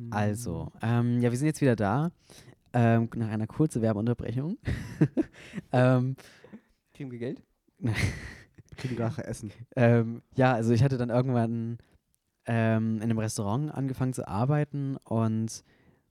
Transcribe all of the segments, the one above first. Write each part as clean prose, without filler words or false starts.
Also, ja, wir sind jetzt wieder da. Nach einer kurzen Werbeunterbrechung. ähm, Kriegen wir Geld? Kriegen gerade Essen. ja, also ich hatte dann irgendwann in einem Restaurant angefangen zu arbeiten und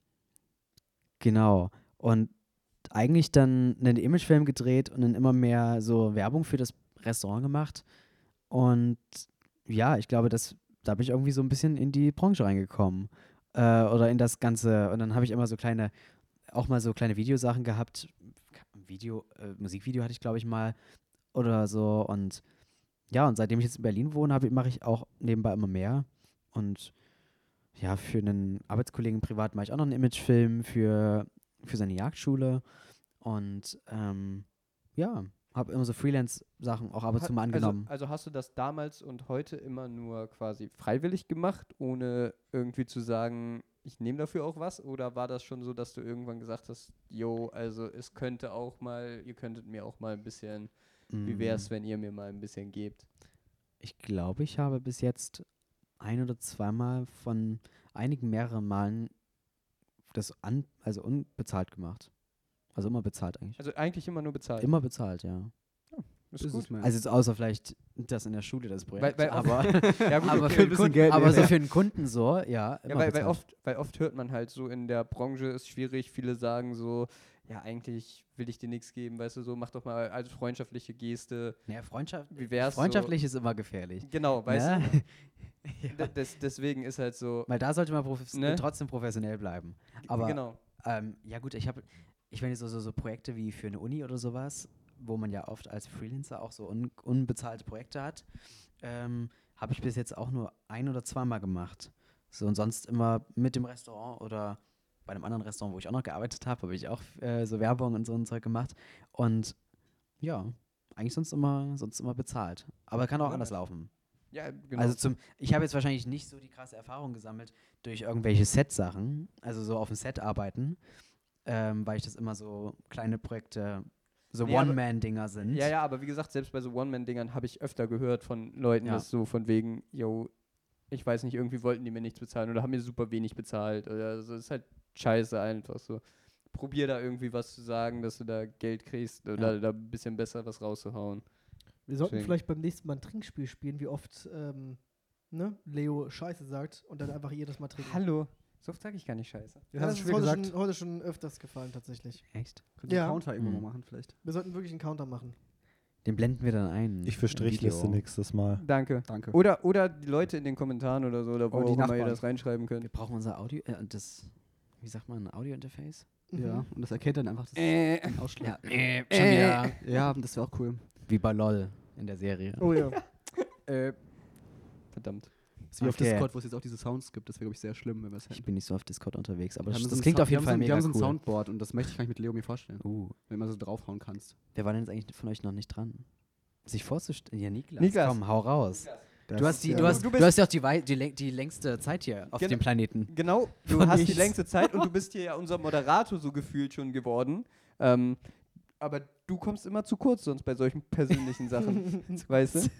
genau. Und eigentlich dann einen Imagefilm gedreht und dann immer mehr so Werbung für das Restaurant gemacht. Und ja, ich glaube, da bin ich irgendwie so ein bisschen in die Branche reingekommen. Oder in das Ganze. Und dann habe ich immer auch mal so kleine Videosachen gehabt. Musikvideo hatte ich, glaube ich, mal oder so. Und ja, und seitdem ich jetzt in Berlin wohne, mache ich auch nebenbei immer mehr. Und ja, für einen Arbeitskollegen privat mache ich auch noch einen Imagefilm für seine Jagdschule. Und ja, habe immer so Freelance-Sachen auch ab und zu mal angenommen. Also hast du das damals und heute immer nur quasi freiwillig gemacht, ohne irgendwie zu sagen, ich nehme dafür auch was? Oder war das schon so, dass du irgendwann gesagt hast, jo, also es könnte auch mal, ihr könntet mir auch mal ein bisschen, wie wäre es, wenn ihr mir mal ein bisschen gebt? Ich glaube, ich habe bis jetzt ein- oder zweimal von mehreren Malen also unbezahlt gemacht. Also immer bezahlt eigentlich. Also eigentlich immer nur bezahlt. Immer bezahlt, ja. Das ist gut. Also jetzt außer vielleicht das in der Schule, das Projekt. Weil aber ja, gut, aber okay. für den Kunden, aber so für den Kunden so, ja. Immer Ja, bezahlt. weil oft hört man halt so, in der Branche ist schwierig, viele sagen so, ja, eigentlich will ich dir nichts geben, weißt du, so, mach doch mal als freundschaftliche Geste. Naja, Wie wär's freundschaftlich ist immer gefährlich. Genau, weißt Ne? du? Deswegen ist halt so. Weil da sollte man Ne? trotzdem professionell bleiben. Aber genau. ja gut, ich meine so Projekte wie für eine Uni oder sowas, wo man ja oft als Freelancer auch so unbezahlte Projekte hat, habe ich bis jetzt auch nur ein- oder zweimal gemacht. So und sonst immer mit dem Restaurant oder bei einem anderen Restaurant, wo ich auch noch gearbeitet habe ich auch so Werbung und so ein Zeug gemacht. Und ja, eigentlich sonst immer bezahlt. Aber kann auch Ja, anders nice. laufen. Ja, genau. Also ich habe jetzt wahrscheinlich nicht so die krasse Erfahrung gesammelt durch irgendwelche Set-Sachen, also so auf dem Set arbeiten, weil ich das immer so kleine Projekte, so Nee, aber- One-Man-Dinger sind. ja, aber wie gesagt, selbst bei so One-Man-Dingern habe ich öfter gehört von Leuten, Ja. das so von wegen, yo, ich weiß nicht, irgendwie wollten die mir nichts bezahlen oder haben mir super wenig bezahlt oder so. Das ist halt scheiße einfach so. Probier da irgendwie was zu sagen, dass du da Geld kriegst oder da ein bisschen besser was rauszuhauen. Wir sollten Deswegen. vielleicht beim nächsten Mal ein Trinkspiel spielen, wie oft Leo Scheiße sagt und dann einfach jedes Mal trinken. Hallo, so oft sage ich gar nicht scheiße. Ja, hast das du ist schon heute gesagt. heute schon öfters gefallen, tatsächlich. Echt? Könnt ihr Ja. Counter irgendwann Mhm. mal machen vielleicht? Wir sollten wirklich einen Counter machen. Den blenden wir dann ein. Ich für im Strichliste Video. nächstes Mal. Danke. Danke. Oder die Leute in den Kommentaren oder so, oder wo Oh, die auch immer ihr Nachbarn. das reinschreiben Wir könnt. brauchen unser Audio, wie sagt man, ein Audio-Interface? Ja, und das erkennt dann einfach das Ausschlag. Ja, schon wieder Ja, das wäre auch cool. wie bei LOL in der Serie. Oh ja. Verdammt. Das ist wie auf Okay. Discord, wo es jetzt auch diese Sounds gibt. Das wäre, glaube ich, sehr schlimm, wenn wir es Ich hätten. bin nicht so auf Discord unterwegs, aber Wir haben das so ein klingt Sound- auf jeden wir Fall haben so, mega wir haben so ein cool. Soundboard und das möchte ich gar nicht mit Leo mir vorstellen. Wenn man so draufhauen kannst. Wer war denn jetzt eigentlich von euch noch nicht dran? Sich vorzustellen? Ja, Niklas. Niklas. Komm, hau raus. Das Du hast, ist du, hast, Du du bist- hast ja auch die längste Zeit hier auf Genau. dem Planeten. Genau, du Von hast die nichts. längste Zeit und du bist hier ja unser Moderator so gefühlt schon geworden. Aber du kommst immer zu kurz sonst bei solchen persönlichen Sachen. Weißt du?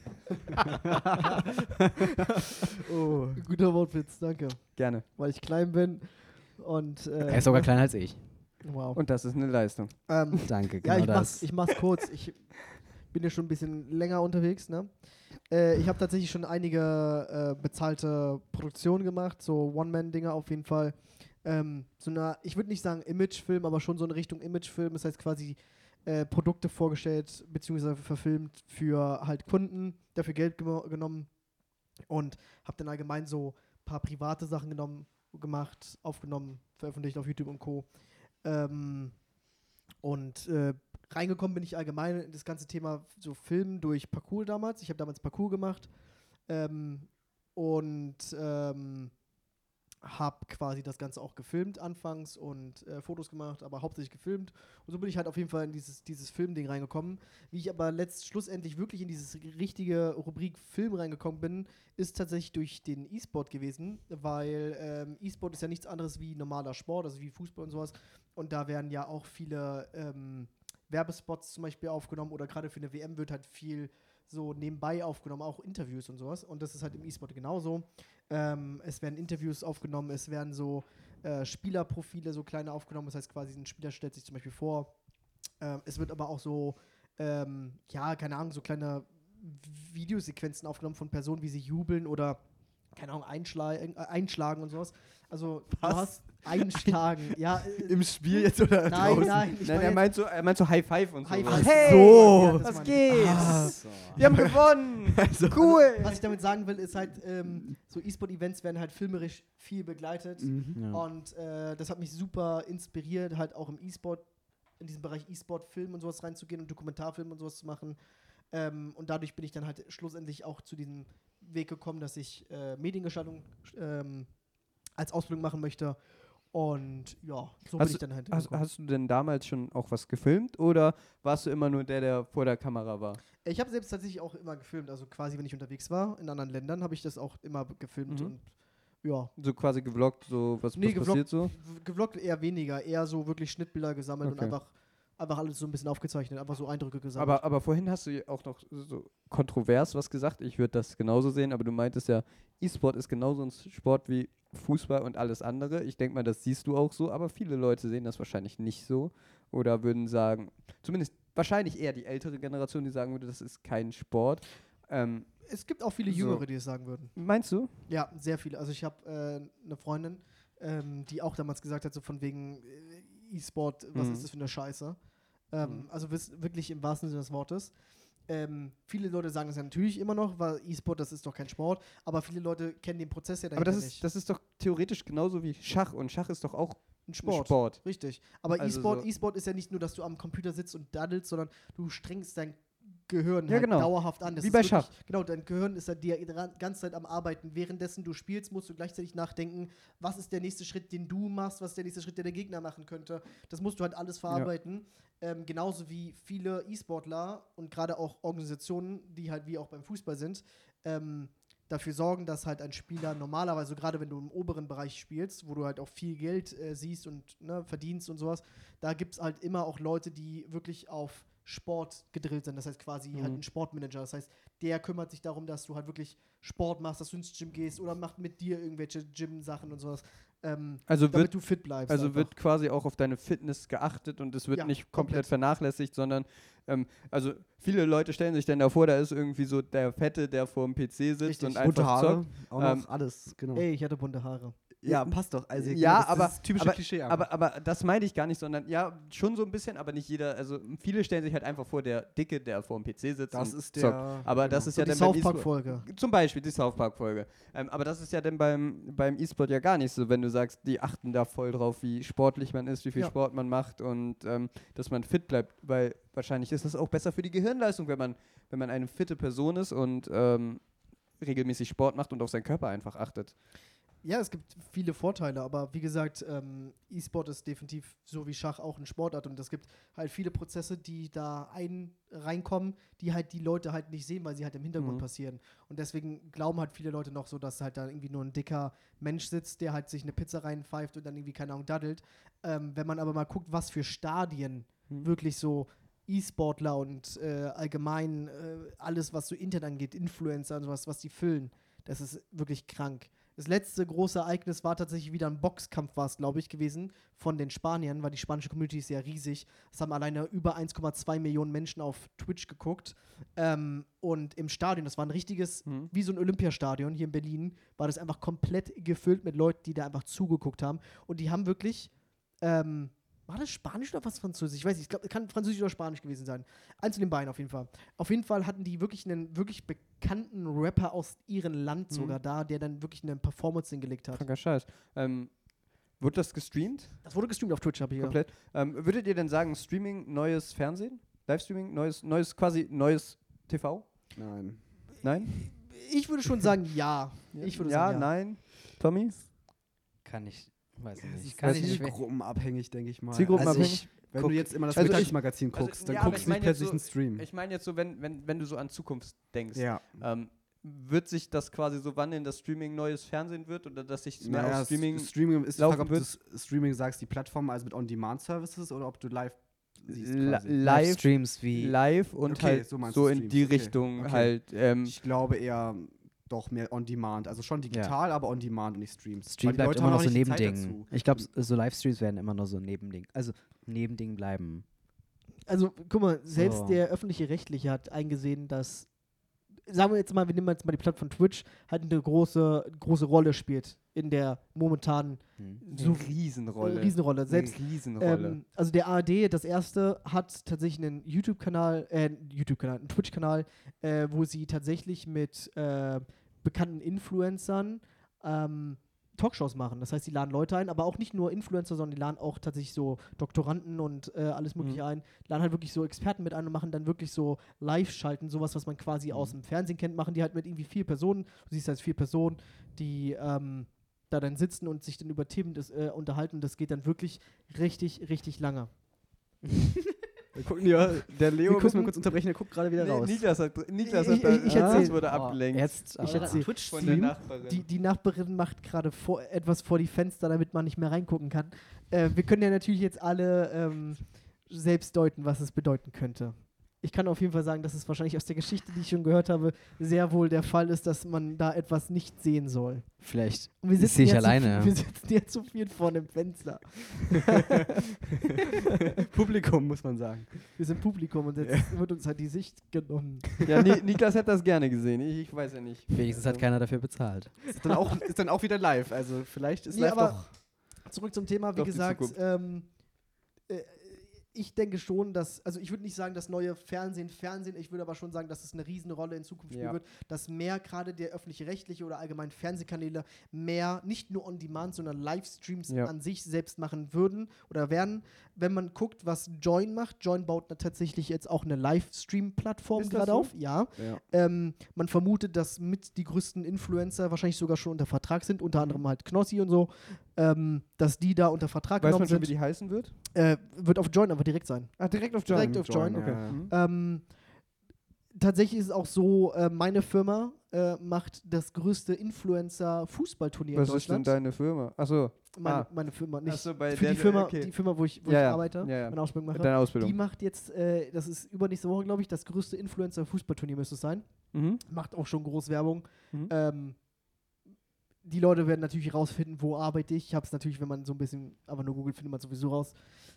Oh, guter Wortwitz, danke. Gerne. Weil ich klein bin und Er ist sogar kleiner als ich. wow. Und das ist eine Leistung. Danke, Ja, genau das. ich mach's kurz. Ich bin ja schon ein bisschen länger unterwegs, ne? Ich habe tatsächlich schon einige bezahlte Produktionen gemacht, so One-Man-Dinger auf jeden Fall. Ich würde nicht sagen Imagefilm, aber schon so in Richtung Imagefilm. Das heißt quasi Produkte vorgestellt bzw. verfilmt für halt Kunden, dafür Geld genommen und habe dann allgemein so ein paar private Sachen gemacht, aufgenommen, veröffentlicht auf YouTube und Co. Reingekommen bin ich allgemein in das ganze Thema so Filmen durch Parkour damals. Ich habe damals Parkour gemacht habe quasi das Ganze auch gefilmt anfangs und Fotos gemacht, aber hauptsächlich gefilmt. Und so bin ich halt auf jeden Fall in dieses Filmding reingekommen. Wie ich aber schlussendlich wirklich in dieses richtige Rubrik Film reingekommen bin, ist tatsächlich durch den E-Sport gewesen, weil E-Sport ist ja nichts anderes wie normaler Sport, also wie Fußball und sowas. Und da werden ja auch viele Werbespots zum Beispiel aufgenommen oder gerade für eine WM wird halt viel so nebenbei aufgenommen, auch Interviews und sowas. Und das ist halt im E-Sport genauso. Es werden Interviews aufgenommen, es werden so Spielerprofile, so kleine aufgenommen. Das heißt quasi, ein Spieler stellt sich zum Beispiel vor. Es wird aber auch so, keine Ahnung, so kleine Videosequenzen aufgenommen von Personen, wie sie jubeln oder, keine Ahnung, einschlagen und sowas. Also, du hast einschlagen, ja. Im Spiel jetzt oder Nein, draußen? nein. Er meint so High Five und so. High Five. Hey, So. das was meine geht? So. Wir haben gewonnen. Cool. Was ich damit sagen will, ist halt, so E-Sport-Events werden halt filmerisch viel begleitet. Mhm. Ja. Und das hat mich super inspiriert, halt auch im E-Sport, in diesem Bereich E-Sport-Film und sowas reinzugehen und Dokumentarfilm und sowas zu machen. Und dadurch bin ich dann halt schlussendlich auch zu diesem Weg gekommen, dass ich Mediengestaltung als Ausbildung machen möchte. Und ja, so bin ich dann halt hingekommen. Hast du denn damals schon auch was gefilmt oder warst du immer nur der vor der Kamera war? Ich habe selbst tatsächlich auch immer gefilmt, also quasi, wenn ich unterwegs war in anderen Ländern, habe ich das auch immer gefilmt und ja. So quasi gevloggt, so was passiert so? Gevloggt eher weniger, eher so wirklich Schnittbilder gesammelt Okay. und einfach alles so ein bisschen aufgezeichnet, einfach so Eindrücke gesammelt. Aber vorhin hast du ja auch noch so kontrovers was gesagt. Ich würde das genauso sehen, aber du meintest ja, E-Sport ist genauso ein Sport wie Fußball und alles andere. Ich denke mal, das siehst du auch so, aber viele Leute sehen das wahrscheinlich nicht so oder würden sagen, zumindest wahrscheinlich eher die ältere Generation, die sagen würde, das ist kein Sport. Es gibt auch viele so. Jüngere, die es sagen würden. Meinst du? Ja, sehr viele. Also ich habe eine Freundin, die auch damals gesagt hat, so von wegen E-Sport, was ist das für eine Scheiße? Also wirklich im wahrsten Sinne des Wortes. Viele Leute sagen es ja natürlich immer noch, weil E-Sport, das ist doch kein Sport, aber viele Leute kennen den Prozess ja Aber dahinter nicht. das ist doch theoretisch genauso wie Schach und Schach ist doch auch Ein Sport. Sport. Richtig. Aber Also E-Sport, so- E-Sport ist ja nicht nur, dass du am Computer sitzt und daddelst, sondern du strengst dein Gehirn Ja, halt genau. dauerhaft an. Das Wie ist bei wirklich, Schach. Genau, dein Gehirn ist ja die ganze Zeit am Arbeiten. Währenddessen du spielst, musst du gleichzeitig nachdenken, was ist der nächste Schritt, den du machst, was ist der nächste Schritt, der der Gegner machen könnte. Das musst du halt alles verarbeiten. Genauso wie viele E-Sportler und gerade auch Organisationen, die halt wie auch beim Fußball sind, dafür sorgen, dass halt ein Spieler normalerweise, gerade wenn du im oberen Bereich spielst, wo du halt auch viel Geld siehst und verdienst und sowas, da gibt es halt immer auch Leute, die wirklich auf Sport gedrillt sind. Das heißt quasi halt ein Sportmanager. Das heißt, der kümmert sich darum, dass du halt wirklich Sport machst, dass du ins Gym gehst oder macht mit dir irgendwelche Gym-Sachen und sowas. Also damit du fit bleibst. Also einfach. wird quasi auch auf deine Fitness geachtet und es wird Ja, nicht komplett. komplett vernachlässigt, sondern also viele Leute stellen sich dann davor, da ist irgendwie so der Fette, der vor dem PC sitzt Richtig. und Bunte einfach Haare, zockt. auch noch alles, genau. Ey, ich hatte bunte Haare. Ja, passt doch. Also, Ja, das aber- ist das typische Klischee. Aber das meine ich gar nicht, sondern ja, schon so ein bisschen, aber nicht jeder, also viele stellen sich halt einfach vor, der Dicke, der vor dem PC sitzt das und ist zockt. der. Aber genau. das ist So ja die dann beim South E-Sport. Park-Folge. Zum Beispiel die South Park-Folge. Aber das ist ja dann beim E-Sport ja gar nicht so, wenn du sagst, die achten da voll drauf, wie sportlich man ist, wie viel Ja. Sport man macht und dass man fit bleibt, weil wahrscheinlich ist das auch besser für die Gehirnleistung, wenn man eine fitte Person ist und regelmäßig Sport macht und auf seinen Körper einfach achtet. Ja, es gibt viele Vorteile, aber wie gesagt, E-Sport ist definitiv so wie Schach auch ein Sportart und es gibt halt viele Prozesse, die da reinkommen, die halt die Leute halt nicht sehen, weil sie halt im Hintergrund passieren. Und deswegen glauben halt viele Leute noch so, dass halt da irgendwie nur ein dicker Mensch sitzt, der halt sich eine Pizza reinpfeift und dann irgendwie, keine Ahnung, daddelt. Wenn man aber mal guckt, was für Stadien wirklich so E-Sportler und allgemein alles, was so Internet angeht, Influencer und sowas, was die füllen, das ist wirklich krank. Das letzte große Ereignis war tatsächlich wieder ein Boxkampf, war es, glaube ich, gewesen, von den Spaniern, weil die spanische Community ist ja riesig. Es haben alleine über 1,2 Millionen Menschen auf Twitch geguckt. Und im Stadion, das war ein richtiges, wie so ein Olympiastadion hier in Berlin, war das einfach komplett gefüllt mit Leuten, die da einfach zugeguckt haben. Und die haben wirklich, war das Spanisch oder was Französisch? Ich weiß nicht, ich glaube, kann Französisch oder Spanisch gewesen sein. Eins von den beiden auf jeden Fall. Auf jeden Fall hatten die wirklich einen wirklich bekannten Rapper aus ihrem Land sogar da, der dann wirklich eine Performance hingelegt hat. Kranker Scheiß. Wird das gestreamt? Das wurde gestreamt auf Twitch, habe ich Komplett. Würdet ihr denn sagen, Streaming, neues Fernsehen? Livestreaming, neues quasi neues TV? Nein. Nein? Ich würde schon sagen, ja. Ich würde sagen, ja. Nein. Tommy? Kann ich, weiß ich Es nicht. ist Kann ich nicht. zielgruppenabhängig, denke ich mal. Zielgruppenabhängig? Wenn du jetzt immer das Also ich- Mittagsmagazin guckst, dann ja, aber guckst ich du nicht meine jetzt plötzlich so- einen Stream. Ich meine jetzt so, wenn du so an Zukunft denkst, Ja. wird sich das quasi so wandeln, dass Streaming neues Fernsehen wird oder dass sich mehr Naja, auf Streaming Streaming ist die laufen Frage, ob du wird? Streaming sagst, die Plattform, also mit On-Demand-Services oder ob du live siehst quasi. live, Livestreams wie live und Okay, halt so meinst so du in Streams, die okay, Richtung okay. halt. Ich glaube eher doch mehr on demand. Also schon digital, aber on demand und nicht Streams. Stream Weil die bleibt Leute immer haben noch so nicht die Zeit Nebending. dazu. Ich glaube, so Livestreams werden immer noch so ein Nebending. Also Nebending bleiben. Also, guck mal, selbst So. der öffentliche Rechtliche hat eingesehen, dass, sagen wir jetzt mal, wir nehmen jetzt mal die Plattform Twitch, halt eine große Rolle spielt in der momentanen So Riesenrolle. Riesenrolle. Selbst, Eine Riesenrolle. also der ARD, das erste, hat tatsächlich einen einen Twitch-Kanal, wo sie tatsächlich mit bekannten Influencern Talkshows machen. Das heißt, die laden Leute ein, aber auch nicht nur Influencer, sondern die laden auch tatsächlich so Doktoranden und alles Mögliche ein. Laden halt wirklich so Experten mit ein und machen dann wirklich so Live-Schalten, sowas, was man quasi aus dem Fernsehen kennt, machen die halt mit irgendwie 4 Personen. Du siehst halt 4 Personen, die da dann sitzen und sich dann über Themen unterhalten. Das geht dann wirklich richtig, richtig lange. Wir gucken ja, der Leo, Wir müssen wir gucken- kurz unterbrechen, der guckt gerade wieder raus. Niklas hat Ich da, erzähl. wurde abgelenkt. Jetzt Ich aber- erzähl. von der Twitch-Stream. Nachbarin. Die Nachbarin macht gerade etwas vor die Fenster, damit man nicht mehr reingucken kann. Wir können ja natürlich jetzt alle selbst deuten, was es bedeuten könnte. Ich kann auf jeden Fall sagen, dass es wahrscheinlich aus der Geschichte, die ich schon gehört habe, sehr wohl der Fall ist, dass man da etwas nicht sehen soll. Vielleicht Und wir sehe sitzen ich jetzt alleine. wir sitzen jetzt so viel vor dem Fenster. Publikum, muss man sagen. Wir sind Publikum und jetzt wird uns halt die Sicht genommen. Ja, Niklas hätte das gerne gesehen. Ich weiß ja nicht. Wenigstens hat keiner dafür bezahlt. Ist dann auch wieder live. Also vielleicht ist Nee, live aber doch. zurück zum Thema, wie Doch, die gesagt, Zukunft. ich denke schon, dass, also ich würde nicht sagen, das neue Fernsehen, ich würde aber schon sagen, dass es eine Riesenrolle in Zukunft spielen Ja. wird, dass mehr gerade der öffentlich-rechtliche oder allgemein Fernsehkanäle mehr, nicht nur on-demand, sondern Livestreams Ja. an sich selbst machen würden oder werden. Wenn man guckt, was Join macht, Join baut tatsächlich jetzt auch eine Livestream-Plattform Ist das gerade so? auf, ja. Ja. Man vermutet, dass mit die größten Influencer wahrscheinlich sogar schon unter Vertrag sind, unter anderem halt Knossi und so, dass die da unter Vertrag Weiß genommen man schon, wie sind. die heißen wird? Wird auf Join aber direkt sein. Ah, direkt auf Direkt auf Join, Okay. ja. Mhm. Tatsächlich ist es auch so, meine Firma macht das größte Influencer-Fußballturnier in Was ist denn Deutschland. deine Firma? Achso, Meine Firma, nicht. Ach so, bei für der die Firma, okay. die Firma, wo ich Ja, ja. arbeite, Ja, ja. meine Ausbildung mache, deine die Ausbildung. macht jetzt, das ist übernächste Woche, glaube ich, das größte Influencer-Fußballturnier müsste es sein. Mhm. Macht auch schon groß Werbung. Mhm. Die Leute werden natürlich rausfinden, wo arbeite ich. Ich habe es natürlich, wenn man so ein bisschen aber nur googelt, findet man sowieso raus.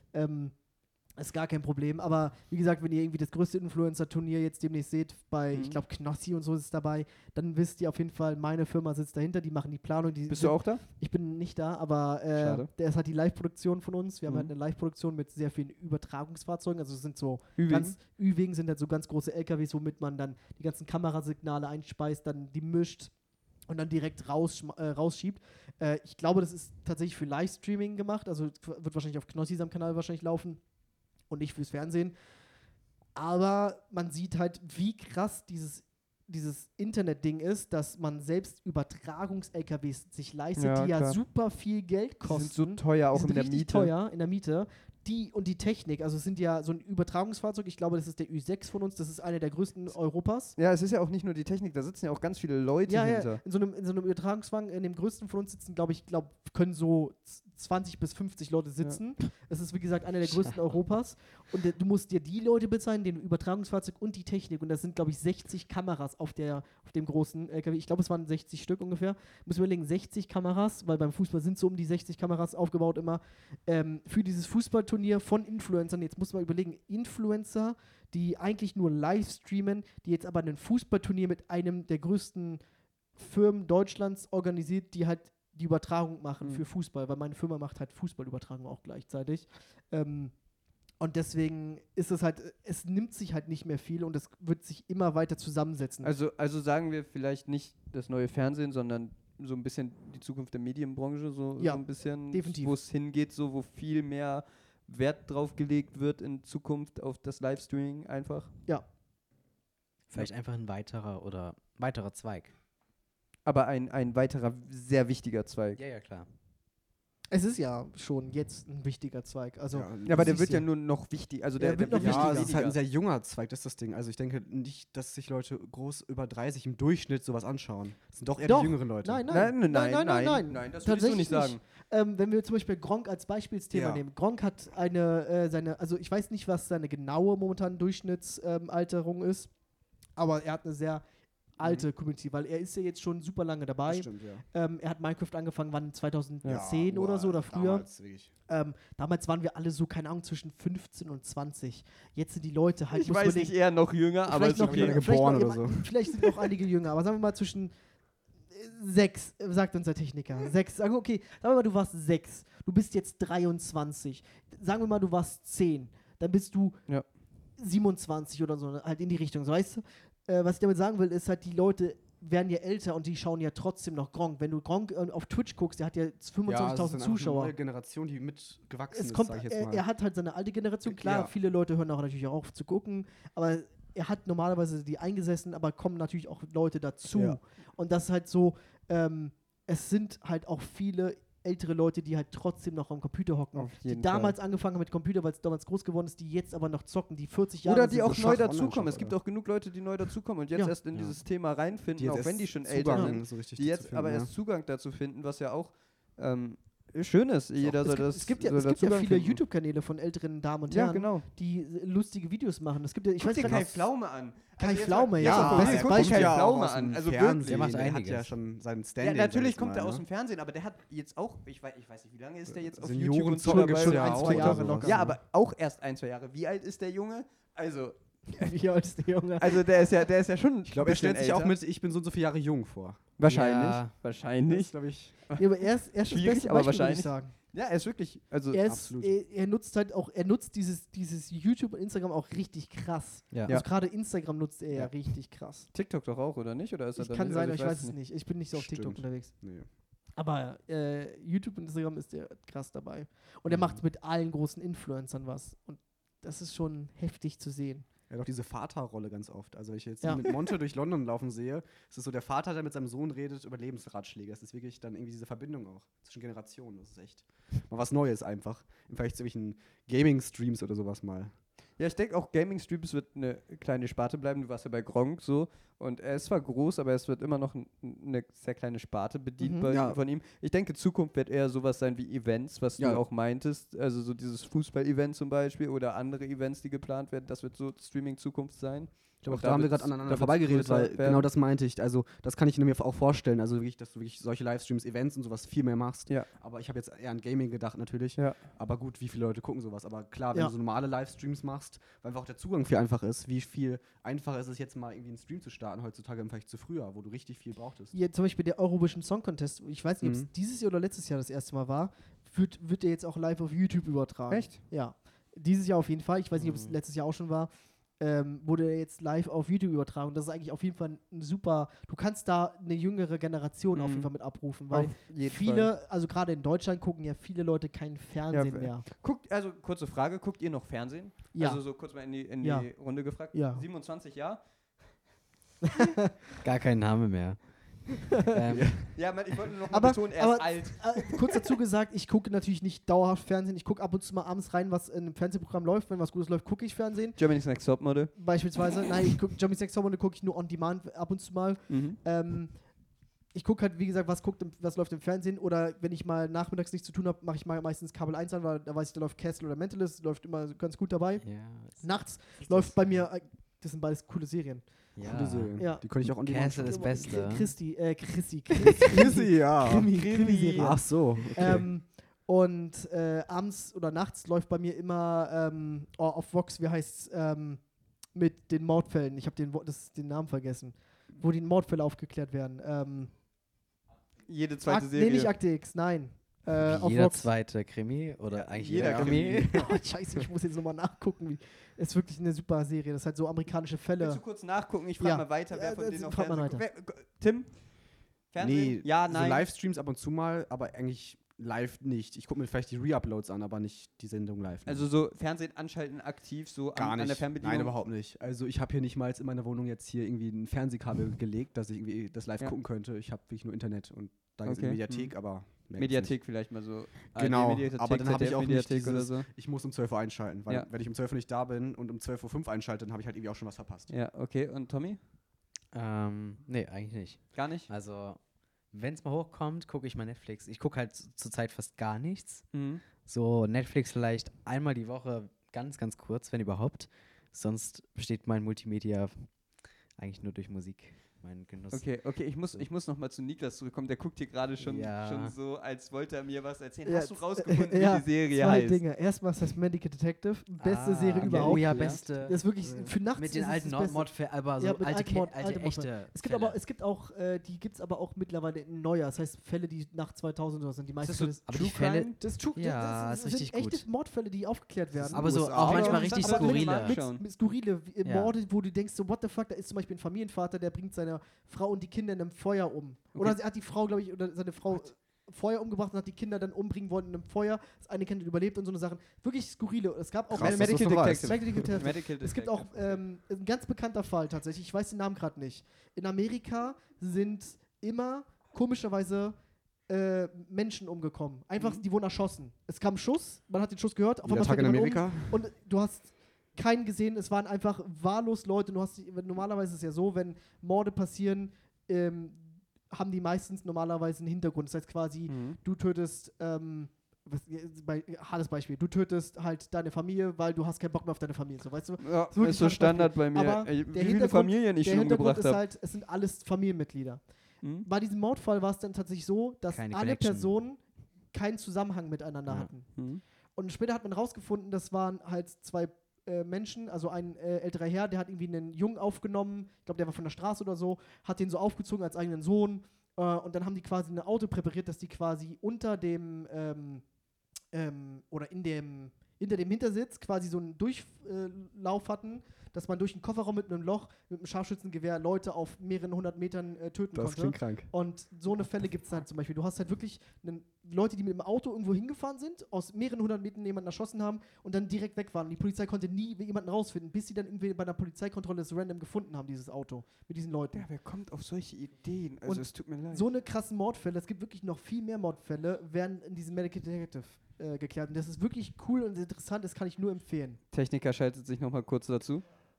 Ist gar kein Problem. Aber wie gesagt, wenn ihr irgendwie das größte Influencer-Turnier jetzt demnächst seht, bei, ich glaube, Knossi und so ist es dabei, dann wisst ihr auf jeden Fall, meine Firma sitzt dahinter, die machen die Planung. Bist du auch da? Ich bin nicht da, aber Schade. der ist halt die Live-Produktion von uns. Wir haben Mhm. halt eine Live-Produktion mit sehr vielen Übertragungsfahrzeugen. Also es sind so Übrigens. Ü-Wegen sind halt so ganz große LKWs, womit man dann die ganzen Kamerasignale einspeist, dann die mischt und dann direkt rausschiebt. Ich glaube, das ist tatsächlich für Livestreaming gemacht, also wird wahrscheinlich auf Knossis am Kanal wahrscheinlich laufen und nicht fürs Fernsehen. Aber man sieht halt, wie krass dieses Internet-Ding ist, dass man selbst Übertragungs-LKWs sich leistet, Ja, die ja klar. super viel Geld Die kosten. sind so teuer, Die auch sind in der richtig Miete. teuer in der Miete. Die Technik, also es sind ja so ein Übertragungsfahrzeug, ich glaube, das ist der Ü6 von uns, das ist einer der größten Europas. Ja, es ist ja auch nicht nur die Technik, da sitzen ja auch ganz viele Leute Ja, hinter. ja, in so einem Übertragungswagen, in dem größten von uns sitzen, glaube ich, können so 20 bis 50 Leute sitzen. Das ist, wie gesagt, einer der größten Europas. Und du musst dir die Leute bezahlen, den Übertragungsfahrzeug und die Technik. Und das sind, glaube ich, 60 Kameras auf dem großen LKW. Ich glaube, es waren 60 Stück ungefähr. Muss man überlegen, 60 Kameras, weil beim Fußball sind so um die 60 Kameras aufgebaut immer, für dieses Fußballturnier von Influencern. Jetzt muss man überlegen, Influencer, die eigentlich nur live streamen, die jetzt aber ein Fußballturnier mit einem der größten Firmen Deutschlands organisiert, die halt die Übertragung machen für Fußball, weil meine Firma macht halt Fußballübertragung auch gleichzeitig. Und deswegen ist es halt, es nimmt sich halt nicht mehr viel und es wird sich immer weiter zusammensetzen. Also sagen wir vielleicht nicht das neue Fernsehen, sondern so ein bisschen die Zukunft der Medienbranche, so Ja, ein bisschen, definitiv. wo es hingeht, so wo viel mehr Wert drauf gelegt wird in Zukunft auf das Livestreaming einfach. Vielleicht einfach ein weiterer Zweig. Aber ein weiterer sehr wichtiger Zweig. Ja, klar. Es ist ja schon jetzt ein wichtiger Zweig. Also Ja, aber der siehst wird ja ja. nur noch wichtig. Also Der wird noch wird Ja, wichtiger. es ist halt ein sehr junger Zweig, das ist das Ding. Also ich denke nicht, dass sich Leute groß über 30 im Durchschnitt sowas anschauen. Das sind doch eher Doch. die jüngeren Leute. Nein, Nein, das würdest du nicht sagen. Wenn wir zum Beispiel Gronkh als Beispielsthema Ja. nehmen. Gronkh hat also ich weiß nicht, was seine genaue momentane Durchschnittsalterung ist, aber er hat eine sehr alte Community, weil er ist ja jetzt schon super lange Das dabei. stimmt, ja. Er hat Minecraft angefangen, wann 2010 Ja, oder so oder früher. Damals, wirklich. Damals waren wir alle so, keine Ahnung, zwischen 15 und 20. Jetzt sind die Leute halt, Ich weiß nicht, eher noch jünger, aber vielleicht ist noch okay. jünger, geboren vielleicht, oder so. vielleicht sind noch einige jünger, aber sagen wir mal zwischen 6, sagt unser Techniker. 6, sagen wir, okay, sagen wir mal, du warst 6, du bist jetzt 23, sagen wir mal, du warst 10, dann bist du Ja. 27 oder so, halt in die Richtung, so, weißt du? Was ich damit sagen will, ist halt, die Leute werden ja älter und die schauen ja trotzdem noch Gronk. Wenn du Gronk auf Twitch guckst, der hat ja 25.000 Zuschauer. Eine neue Generation, die mitgewachsen Es ist, kommt, sag ich jetzt mal. er hat halt seine alte Generation, klar, Ja. viele Leute hören auch natürlich auch auf zu gucken, aber er hat normalerweise die eingesessen, aber kommen natürlich auch Leute dazu. Ja. Und das ist halt so, es sind halt auch viele ältere Leute, die halt trotzdem noch am Computer hocken, Auf die jeden damals angefangen haben mit Computer, weil es damals groß geworden ist, die jetzt aber noch zocken, die 40 Jahre Oder die sind. auch so neu Schach- dazukommen. Es Online-Shop, gibt oder? auch genug Leute, die neu dazukommen und jetzt Ja. erst in dieses Thema reinfinden, auch wenn die schon älter Zugang sind. so richtig Die zu jetzt finden, aber ja. erst Zugang dazu finden, was ja auch schön ist. Jeder soll das Es gibt ja soll da viele Zugang finden. YouTube-Kanäle von älteren Damen und Ja, Herren, genau. die lustige Videos machen. Es gibt ja, ich weiß Guck dir gar Kai nicht, Pflaume an. Kai jetzt Pflaume, mal- ja, guck bestes dir Beispiel. Kai ja Pflaume aus dem an. Also Fernsehen. wirklich. Der macht Der hat einiges. ja schon seinen Ja, Standing. natürlich sag ich kommt mal, er aus ne? dem Fernsehen, aber der hat jetzt auch, ich weiß nicht, wie lange ist der jetzt auf Senioren YouTube und so zocken dabei? schon ein, auch zwei oder Jahre sowas. locker. Ja, aber auch erst 1, 2 Jahre. Wie alt ist der Junge? Also wie alt ist der Junge? der ist ja schon. Ich glaube, er stellt sich auch mit, ich bin so und so viele Jahre jung vor. Wahrscheinlich. Ja. Wahrscheinlich. glaube ich. Ja, aber er ist das Schwierig, beste aber Beispiel, würde ich wahrscheinlich. sagen. Ja, er ist wirklich. Also absolut. Er nutzt halt auch, er nutzt dieses YouTube und Instagram auch richtig krass. Ja. Also gerade Instagram nutzt er ja Ja. richtig krass. TikTok doch auch, oder nicht? Oder ist er Ich dann kann nicht? sein, Also aber ich weiß es nicht. Ich bin nicht so auf Stimmt. TikTok unterwegs. Nee. Aber YouTube und Instagram ist er krass dabei. Und er macht mit allen großen Influencern was. Und das ist schon heftig zu sehen. Er hat auch diese Vaterrolle ganz oft. Also, wenn ich jetzt Ja. mit Monte durch London laufen sehe, ist es so der Vater, der mit seinem Sohn redet über Lebensratschläge. Das ist wirklich dann irgendwie diese Verbindung auch zwischen Generationen. Das ist echt mal was Neues einfach. Im Vergleich zu irgendwelchen Gaming-Streams oder sowas mal. Ja, ich denke auch Gaming-Streams wird eine kleine Sparte bleiben. Du warst ja bei Gronk so. Und er ist zwar groß, aber es wird immer noch eine sehr kleine Sparte bedient Ja. von ihm. Ich denke, Zukunft wird eher sowas sein wie Events, was Ja. du auch meintest. Also so dieses Fußball-Event zum Beispiel oder andere Events, die geplant werden. Das wird so Streaming-Zukunft sein. Ich glaube, Und da haben wir wird's- gerade aneinander da wird's vorbeigeredet, größer weil werden. genau das meinte ich. Also, das kann ich mir auch vorstellen. Also, wirklich, dass du wirklich solche Livestreams, Events und sowas viel mehr machst. Ja. Aber ich habe jetzt eher an Gaming gedacht, natürlich. Ja. Aber gut, wie viele Leute gucken sowas? Aber klar, wenn Ja. du so normale Livestreams machst, weil einfach auch der Zugang viel einfacher ist, wie viel einfacher ist es jetzt mal irgendwie einen Stream zu starten heutzutage im Vergleich zu früher, wo du richtig viel brauchtest. Hier zum Beispiel der Eurovision Song Contest, ich weiß nicht, ob es Mhm. dieses Jahr oder letztes Jahr das erste Mal war, wird der jetzt auch live auf YouTube übertragen. Echt? Ja. Dieses Jahr auf jeden Fall. Ich weiß nicht, ob es letztes Jahr auch schon war. Wurde er jetzt live auf YouTube übertragen. Das ist eigentlich auf jeden Fall ein super. Du kannst da eine jüngere Generation auf jeden Fall mit abrufen, weil Auf jeden viele, also gerade in Deutschland gucken ja viele Leute kein Fernsehen Ja, mehr. Guckt, also kurze Frage, guckt ihr noch Fernsehen? Ja. Also so kurz mal in die Ja. Runde gefragt. Ja. 27 Jahre? Gar kein Name mehr. Ja, ich wollte nur noch mal Aber, betonen, er ist aber alt. kurz dazu gesagt, ich gucke natürlich nicht dauerhaft Fernsehen. Ich gucke ab und zu mal abends rein, was in einem Fernsehprogramm läuft. Wenn was Gutes läuft, gucke ich Fernsehen. Germany's Next Topmodel. Beispielsweise. Nein, ich gucke Jeremy Sex Hormone gucke ich nur on demand ab und zu mal. Ich gucke halt, wie gesagt, was läuft im Fernsehen. Oder wenn ich mal nachmittags nichts zu tun habe, mache ich mal meistens Kabel 1 an, weil da weiß ich, da läuft Castle oder Mentalist, läuft immer ganz gut dabei. Ja, Nachts läuft bei mir, das sind beides coole Serien. ja. Ja. Die könnte ich auch an die Castle ist Beste. Christi. Chrissy, ja. Krimi-Serien. Ach so. Okay. Und abends oder nachts läuft bei mir immer auf Vox, wie heißt's, mit den Mordfällen. Ich habe den Namen vergessen. Wo die Mordfälle aufgeklärt werden. Jede zweite Serie. Nee, nicht Akte X, nein. Auf Jeder Vox. zweite Krimi oder eigentlich jeder jeder Krimi. Oh, scheiße, ich muss jetzt nochmal nachgucken. Ist wirklich eine super Serie. Das ist halt so amerikanische Willst du Fälle. kurz nachgucken? Ich frage Ja. mal weiter, wer von denen auf frag mal Fernsehen weiter. guckt. Tim? Fernsehen? Nee, Ja, so nein. Livestreams ab und zu mal, aber eigentlich live nicht. Ich gucke mir vielleicht die Reuploads an, aber nicht die Sendung live. Also so Fernsehen anschalten aktiv, so gar an nicht. der Fernbedienung? Nein, überhaupt nicht. Also ich habe hier nicht mal in meiner Wohnung jetzt hier irgendwie ein Fernsehkabel gelegt, dass ich irgendwie das live Ja. gucken könnte. Ich habe wirklich nur Internet und da gibt es Okay. eine Mediathek, aber mehr gibt's nicht. Mediathek vielleicht mal so. Genau, ARD-Mediathek, aber dann habe ich auch nicht ZDF-Mediathek oder dieses, so. ich muss um 12 Uhr einschalten, weil Ja. wenn ich um 12 Uhr nicht da bin und um 12.05 Uhr einschalte, dann habe ich halt irgendwie auch schon was verpasst. Ja, okay. Und Tommy? Nee, eigentlich nicht. Gar nicht? Also, wenn es mal hochkommt, gucke ich mal Netflix. Ich gucke halt zurzeit fast gar nichts. Mhm. So Netflix vielleicht einmal die Woche, ganz, ganz kurz, wenn überhaupt. Sonst besteht mein Multimedia eigentlich nur durch Musik. mein Genuss. Okay, ich muss noch mal zu Niklas zurückkommen. Der guckt hier gerade schon so, als wollte er mir was erzählen. Ja, Hast du rausgefunden, wie ja, die Serie zwei heißt? Dinge. Erstmal ist das Medical Detective, beste Serie okay. überhaupt. Oh ja, Ja. beste. Das ist wirklich für nachts Mit den ist es alten das Beste. Mordfällen, aber so Ja, mit alte, alten Mord- alte alte echte Es gibt Fälle. aber, es gibt auch, die gibt es aber auch mittlerweile in neuer. Das heißt Fälle, die nach 2000 oder sind. Die meisten das so Fälle. aber die Fälle, Das ist true. Ja, das ist sind richtig echte gut. Mordfälle, die aufgeklärt werden. aber so USA, auch aber manchmal das richtig ist aber mit- skurrile. Mit skurrile Ja. Morde, wo du denkst, so, what the fuck, da ist zum Beispiel ein Familienvater, der bringt seine Frau und die Kinder in einem Feuer um. Oder Okay. er hat die Frau, glaube ich, oder seine Frau Feuer umgebracht und hat die Kinder dann umbringen wollen in einem Feuer. Das eine Kind hat überlebt und so eine Sachen. Wirklich skurrile. Es gab auch Krass, dass Medical du's noch weißt. Detective. Medical Detective. Medical Es gibt auch ein ganz bekannter Fall tatsächlich, ich weiß den Namen gerade nicht. In Amerika sind immer komischerweise Menschen umgekommen. Einfach, die wurden erschossen. Es kam ein Schuss, man hat den Schuss gehört, auf Jeder einmal Tag fällt in jemand Amerika. und du hast keinen gesehen, es waren einfach wahllos Leute. Normalerweise ist es ja so, wenn Morde passieren, haben die meistens normalerweise einen Hintergrund. Das heißt quasi, du tötest, hartes Beispiel, du tötest halt deine Familie, weil du hast keinen Bock mehr auf deine Familie. So, weißt du? Ja, ist wirklich ist so ein Standard bei mir. Aber Ey, der wie viele Hintergrund- Familien ich Der schon Hintergrund umgebracht ist habe. halt, es sind alles Familienmitglieder. Hm? Bei diesem Mordfall war es dann tatsächlich so, dass Keine alle Connection. Personen keinen Zusammenhang miteinander Ja. hatten. Hm? Und später hat man rausgefunden, das waren halt zwei Menschen, also ein älterer Herr, der hat irgendwie einen Jungen aufgenommen, ich glaube, der war von der Straße oder so, hat den so aufgezogen als eigenen Sohn und dann haben die quasi ein Auto präpariert, dass die quasi unter dem oder hinter dem Hintersitz quasi so einen Durchlauf hatten, dass man durch einen Kofferraum mit einem Loch, mit einem Scharfschützengewehr Leute auf mehreren 100 Metern töten Das konnte. klingt krank. Und so eine Fälle gibt es halt zum Beispiel. Du hast halt wirklich Leute, die mit dem Auto irgendwo hingefahren sind, aus mehreren 100 Metern jemanden erschossen haben und dann direkt weg waren. Die Polizei konnte nie jemanden rausfinden, bis sie dann irgendwie bei einer Polizeikontrolle das random gefunden haben, dieses Auto, mit diesen Leuten. Ja, wer kommt auf solche Ideen? Also Und es tut mir leid. So eine krassen Mordfälle, es gibt wirklich noch viel mehr Mordfälle, werden in diesem Medical Detective geklärt. Und das ist wirklich cool und interessant, das kann ich nur empfehlen. Techniker schaltet sich nochmal kurz dazu.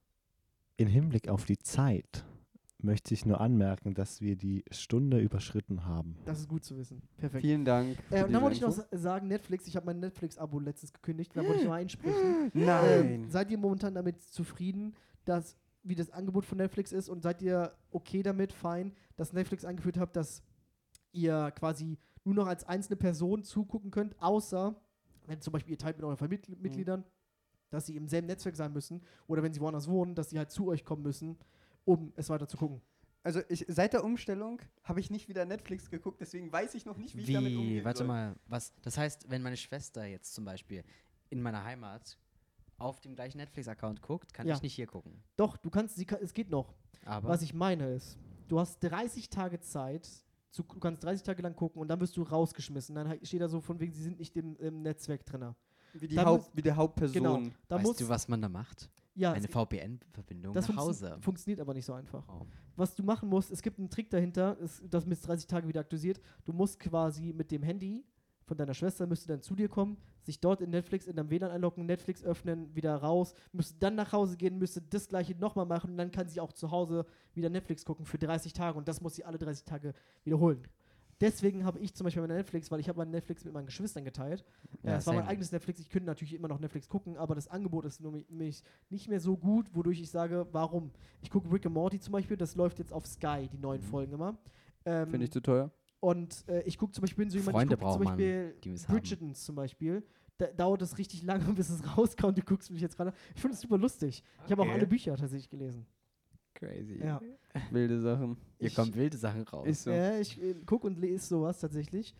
In Hinblick auf die Zeit möchte ich nur anmerken, dass wir die Stunde überschritten haben. Das ist gut zu wissen. Perfekt. Vielen Dank. für Und dann wollte ich diese noch sagen, Netflix, ich habe mein Netflix-Abo letztens gekündigt, da wollte ich mal einsprechen. Info. Nein. Seid ihr momentan damit zufrieden, wie das Angebot von Netflix ist und seid ihr okay damit, fein, dass Netflix eingeführt hat, dass ihr quasi nur noch als einzelne Person zugucken könnt, außer wenn zum Beispiel ihr teilt mit euren Familienmitgliedern, dass sie im selben Netzwerk sein müssen oder wenn sie woanders wohnen, dass sie halt zu euch kommen müssen, um es weiter zu gucken. Also seit der Umstellung habe ich nicht wieder Netflix geguckt, deswegen weiß ich noch nicht, wie ich damit umgehen Warte soll. mal, was? Das heißt, wenn meine Schwester jetzt zum Beispiel in meiner Heimat auf dem gleichen Netflix-Account guckt, kann Ja. ich nicht hier gucken. Doch, es geht noch. Aber Was ich meine ist, du hast 30 Tage Zeit, du kannst 30 Tage lang gucken und dann wirst du rausgeschmissen. Dann steht da so von wegen, sie sind nicht im Netzwerk drin. Wie Da muss- die Hauptperson. Genau. Da weißt muss, du, was man da macht? ja, Eine VPN-Verbindung das nach Hause. funktioniert aber nicht so einfach. Oh. Was du machen musst, es gibt einen Trick dahinter, das mit 30 Tage wieder aktualisiert. Du musst quasi mit dem Handy von deiner Schwester, müsste dann zu dir kommen, sich dort in Netflix, in deinem WLAN einloggen, Netflix öffnen, wieder raus, müsste dann nach Hause gehen, müsste das gleiche nochmal machen und dann kann sie auch zu Hause wieder Netflix gucken für 30 Tage und das muss sie alle 30 Tage wiederholen. Deswegen habe ich zum Beispiel mein Netflix, weil ich habe mein Netflix mit meinen Geschwistern geteilt. Ja, Es war mein same. eigenes Netflix, ich könnte natürlich immer noch Netflix gucken, aber das Angebot ist nämlich nicht mehr so gut, wodurch ich sage, warum? Ich gucke Rick and Morty zum Beispiel, das läuft jetzt auf Sky, die neuen Folgen immer. Finde ich zu teuer. Und ich gucke zum Beispiel, bin so jemand, Freunde ich gucke zum braucht man, Beispiel die es haben. Bridgertons zum Beispiel. Da dauert es richtig lange, bis es rauskommt. Du guckst mich jetzt gerade. Ich finde es super lustig. Ich habe auch Okay. alle Bücher tatsächlich gelesen. Crazy. Ja. Wilde Sachen. Hier Ich- kommen wilde Sachen raus. Ist so. Ja, ich gucke und lese sowas tatsächlich.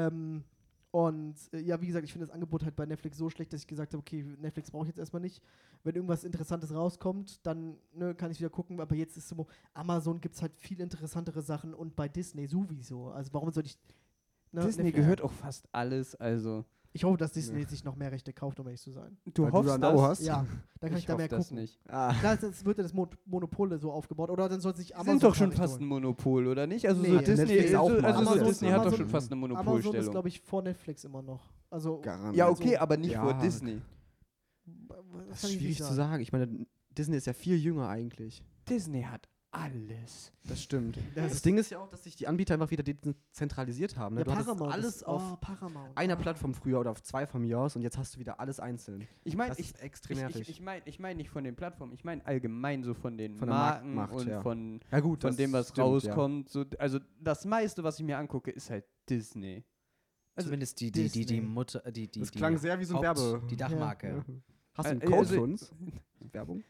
Ja, wie gesagt, ich finde das Angebot halt bei Netflix so schlecht, dass ich gesagt habe, okay, Netflix brauche ich jetzt erstmal nicht. Wenn irgendwas Interessantes rauskommt, dann kann ich wieder gucken. Aber jetzt ist so, Amazon gibt es halt viel interessantere Sachen und bei Disney sowieso. Also warum soll ich... Disney Netflix- gehört auch fast alles, also. Ich hoffe, dass Disney sich noch mehr Rechte kauft, um ehrlich zu sein. Du Weil hoffst du ein das? Abo hast? Ja, dann kann ich da hoffe mehr das gucken. nicht. Ah. Klar, das wird ja das Monopol so aufgebaut. Oder dann soll sich Die Amazon sind doch schon gar nicht fast ein holen. Monopol, oder nicht? Also Nee, so Disney, Netflix auch mal. also so Amazon- Disney hat doch Amazon- schon fast eine Amazon ist, Monopolstellung. glaube ich, vor Netflix immer noch. Also, Garantiert. Ja, Also- okay, aber nicht Ja. vor Disney. das Das kann ist ich schwierig nicht zu sagen. Ich meine, Disney ist ja viel jünger eigentlich. Disney hat alles. Das stimmt. Das Das Ding ist ja auch, dass sich die Anbieter einfach wieder dezentralisiert haben. Ne? Ja, Du hattest Paramount. alles auf Paramount. einer Plattform früher oder auf 2 von mir aus und jetzt hast du wieder alles einzeln. Ich meine, Das ist extrem nervig. ich meine nicht von den Plattformen, ich meine allgemein so von den Von der Marken Marktmacht, und ja. von Ja gut, von dem, was stimmt, rauskommt. So, also das meiste, was ich mir angucke, ist halt Disney. Also Zumindest die Disney. Mutter, die Das klang sehr wie so ein Werbe. Die Dachmarke. Ja. Hast du einen Äh, Code also- für uns? Werbung?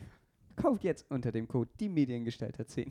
kauft jetzt unter dem Code die Mediengestalter 10.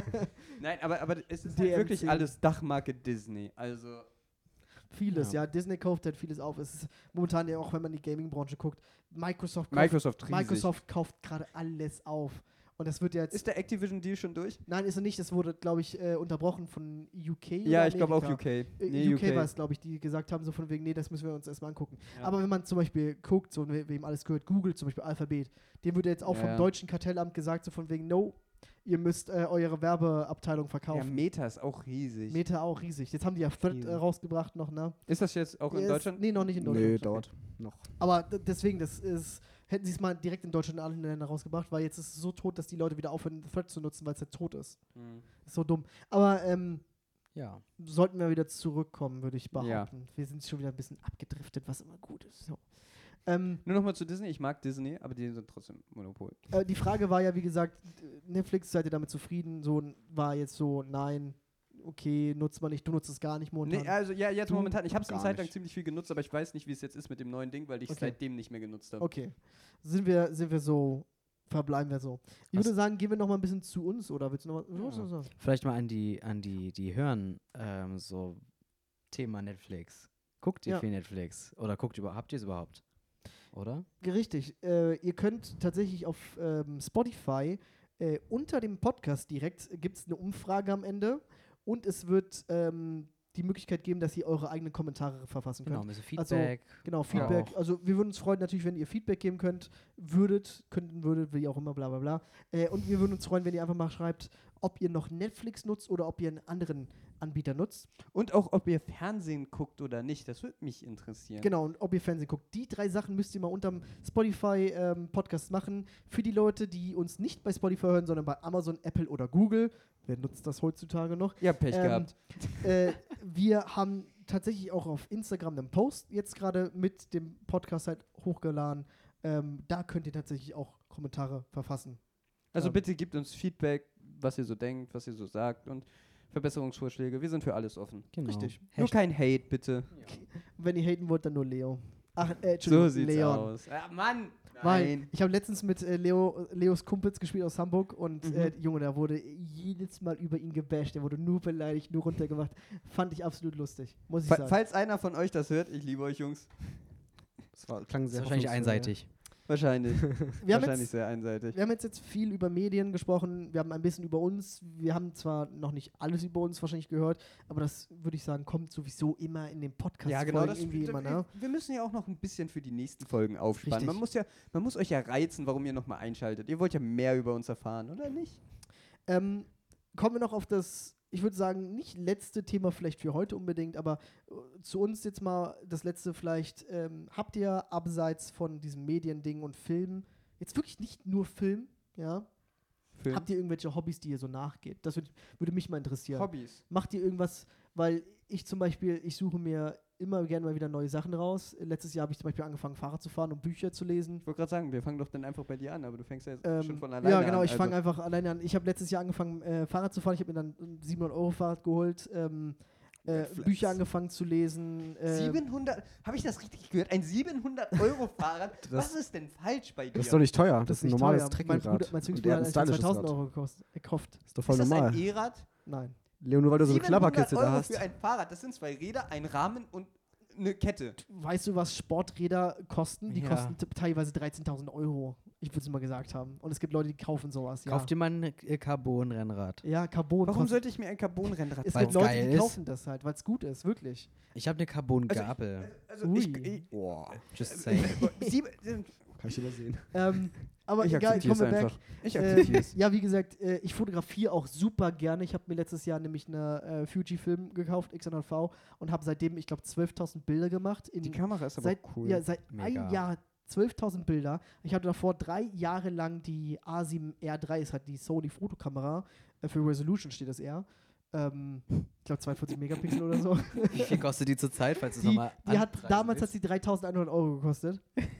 Nein, aber es ist halt DMC. wirklich alles Dachmarke Disney. Also Vieles, Ja. ja. Disney kauft halt vieles auf. Es ist momentan ja auch, wenn man in die Gaming-Branche guckt, Microsoft riesig. Microsoft kauft gerade alles auf. Und das wird ja jetzt. Ist der Activision-Deal schon durch? Nein, ist er nicht. Das wurde, glaube ich, unterbrochen von UK. Ja, oder ich glaube auch Amerika. UK. Nee, UK war es, glaube ich, die gesagt haben, so von wegen, nee, das müssen wir uns erstmal angucken. Ja. Aber wenn man zum Beispiel guckt, so wem alles gehört, Google zum Beispiel, Alphabet, dem wird jetzt auch Ja, vom ja. deutschen Kartellamt gesagt, so von wegen, no, ihr müsst eure Werbeabteilung Ja, verkaufen. Meta ist auch riesig. Meta auch riesig. Jetzt haben die ja Thread Riesig. rausgebracht noch, ne? Ist das jetzt auch in Ist- Deutschland? Nee, noch nicht in Deutschland. Nee, dauert noch. Aber deswegen, hätten sie es mal direkt in Deutschland in allen Ländern rausgebracht, weil jetzt ist es so tot, dass die Leute wieder aufhören, Thread zu nutzen, weil es ja tot ist. Hm. Ist so dumm. Aber Ja. sollten wir wieder zurückkommen, würde ich Ja. behaupten. Wir sind schon wieder ein bisschen abgedriftet, was immer gut ist. So. Nur nochmal zu Disney. Ich mag Disney, aber die sind trotzdem Monopol. Die Frage war ja, wie gesagt, Netflix, seid ihr damit zufrieden? So war jetzt so, nein, okay, nutzt man nicht, du nutzt es gar nicht momentan. Nee, also ja, jetzt Du momentan. Ich habe es eine gar Zeit lang nicht. ziemlich viel genutzt, aber ich weiß nicht, wie es jetzt ist mit dem neuen Ding, weil ich es Okay. seitdem nicht mehr genutzt habe. Okay. Sind wir so, verbleiben wir so. Ich Was- würde sagen, gehen wir noch mal ein bisschen zu uns, oder willst du noch was Ja. was sagen? Vielleicht mal an die hören, so Thema Netflix. Guckt ihr Ja. viel Netflix? Oder habt ihr es überhaupt? Oder? Richtig. Ihr könnt tatsächlich auf Spotify unter dem Podcast direkt gibt es eine Umfrage am Ende und es wird die Möglichkeit geben, dass ihr eure eigenen Kommentare verfassen könnt. Genau, ein bisschen Feedback. Genau, Feedback. Auch. Also wir würden uns freuen natürlich, wenn ihr Feedback geben könntet, wie auch immer, bla bla bla. Und wir würden uns freuen, wenn ihr einfach mal schreibt, ob ihr noch Netflix nutzt oder ob ihr einen anderen Anbieter nutzt. Und auch, ob ihr Fernsehen guckt oder nicht, das würde mich interessieren. Genau, und ob ihr Fernsehen guckt. Die 3 Sachen müsst ihr mal unterm Spotify-Podcast machen. Für die Leute, die uns nicht bei Spotify hören, sondern bei Amazon, Apple oder Google. Wer nutzt das heutzutage noch? Ja, Pech gehabt. Wir haben tatsächlich auch auf Instagram einen Post jetzt gerade mit dem Podcast halt hochgeladen. Da könnt ihr tatsächlich auch Kommentare verfassen. Also ähm, bitte gebt uns Feedback, was ihr so denkt, was ihr so sagt und Verbesserungsvorschläge. Wir sind für alles offen. Genau. Richtig. Nur kein Hate, bitte. Wenn ihr haten wollt, dann nur Leo. Ach, So Entschuldigung, sieht's Leon. aus. Ja, Mann! Weil Nein. ich habe letztens mit Leos Kumpels gespielt aus Hamburg und Mhm. Junge, da wurde jedes Mal über ihn gebasht, der wurde nur beleidigt, nur runtergemacht. Fand ich absolut lustig, muss ich sagen. Falls einer von euch das hört, ich liebe euch, Jungs. Klang Das ist sehr wahrscheinlich hoffnungsvoll, einseitig. Wahrscheinlich. Wir haben Wahrscheinlich jetzt sehr einseitig. Wir haben jetzt viel über Medien gesprochen, wir haben ein bisschen über uns, wir haben zwar noch nicht alles über uns wahrscheinlich gehört, aber das würde ich sagen, kommt sowieso immer in den Podcast Ja, genau. Das, irgendwie immer, ne? wir müssen ja auch noch ein bisschen für die nächsten Folgen aufspannen. Richtig. Man muss euch ja reizen, warum ihr nochmal einschaltet. Ihr wollt ja mehr über uns erfahren, oder nicht? Kommen wir noch auf das, ich würde sagen, nicht letzte Thema vielleicht für heute unbedingt, aber zu uns jetzt mal das letzte vielleicht, habt ihr abseits von diesem Mediending und Film, jetzt wirklich nicht nur Film, ja, Film. habt ihr irgendwelche Hobbys, die ihr so nachgeht? Das würde mich mal interessieren. Hobbys. Macht ihr irgendwas, weil ich zum Beispiel, ich suche mir immer gerne mal wieder neue Sachen raus. Letztes Jahr habe ich zum Beispiel angefangen, Fahrrad zu fahren und Bücher zu lesen. Ich wollte gerade sagen, wir fangen doch dann einfach bei dir an, aber du fängst ja jetzt schon von alleine Ja, an. genau, ich also. fange einfach alleine an. Ich habe letztes Jahr angefangen, Fahrrad zu fahren. Ich habe mir dann ein 700-Euro-Fahrrad geholt, Bücher angefangen zu lesen. 700, habe ich das richtig gehört? Ein 700-Euro-Fahrrad? Was ist denn falsch bei dir? Das ist doch nicht teuer. Das ist ein nicht normales teuer. Trekkingrad. Mein Und Zwillingsbruder der hat hat ein eins für stylisches 2000 Rad. Euro gekauft. Ist doch voll ist das normal. ein E-Rad? Nein. Leo, nur weil du so eine 700 Klapperkiste da Euro hast. für ein Fahrrad, das sind 2 Räder, ein Rahmen und eine Kette. Weißt du, was Sporträder kosten? Die Ja. kosten teilweise 13.000 Euro. Ich würde es mal gesagt haben. Und es gibt Leute, die kaufen sowas. Ja. Kauft dir mal ein Carbon-Rennrad. Ja, Carbon. Warum kostet- sollte ich mir ein Carbon-Rennrad Es Weil's gibt Leute, geil die ist? kaufen das halt, weil es gut ist, wirklich. Ich habe eine Carbon-Gabel. Also Ui. Boah, Just saying. kann ich übersehen. Aber Ich egal, akzeptiere es kommen wir back. einfach. Ich akzeptiere es. Ja, wie gesagt, ich fotografiere auch super gerne. Ich habe mir letztes Jahr nämlich eine Fujifilm gekauft, X100V, und habe seitdem, ich glaube, 12.000 Bilder gemacht. Die Kamera ist aber seit, auch cool. Ja, seit Mega. ein Jahr 12.000 Bilder. Ich hatte davor 3 Jahre lang die A7R3, ist halt die Sony-Fotokamera. Für Resolution steht das eher. Ich glaube 42 Megapixel oder so. Wie viel kostet die zurzeit, falls du es Die, nochmal damals hat sie 3.100 € gekostet.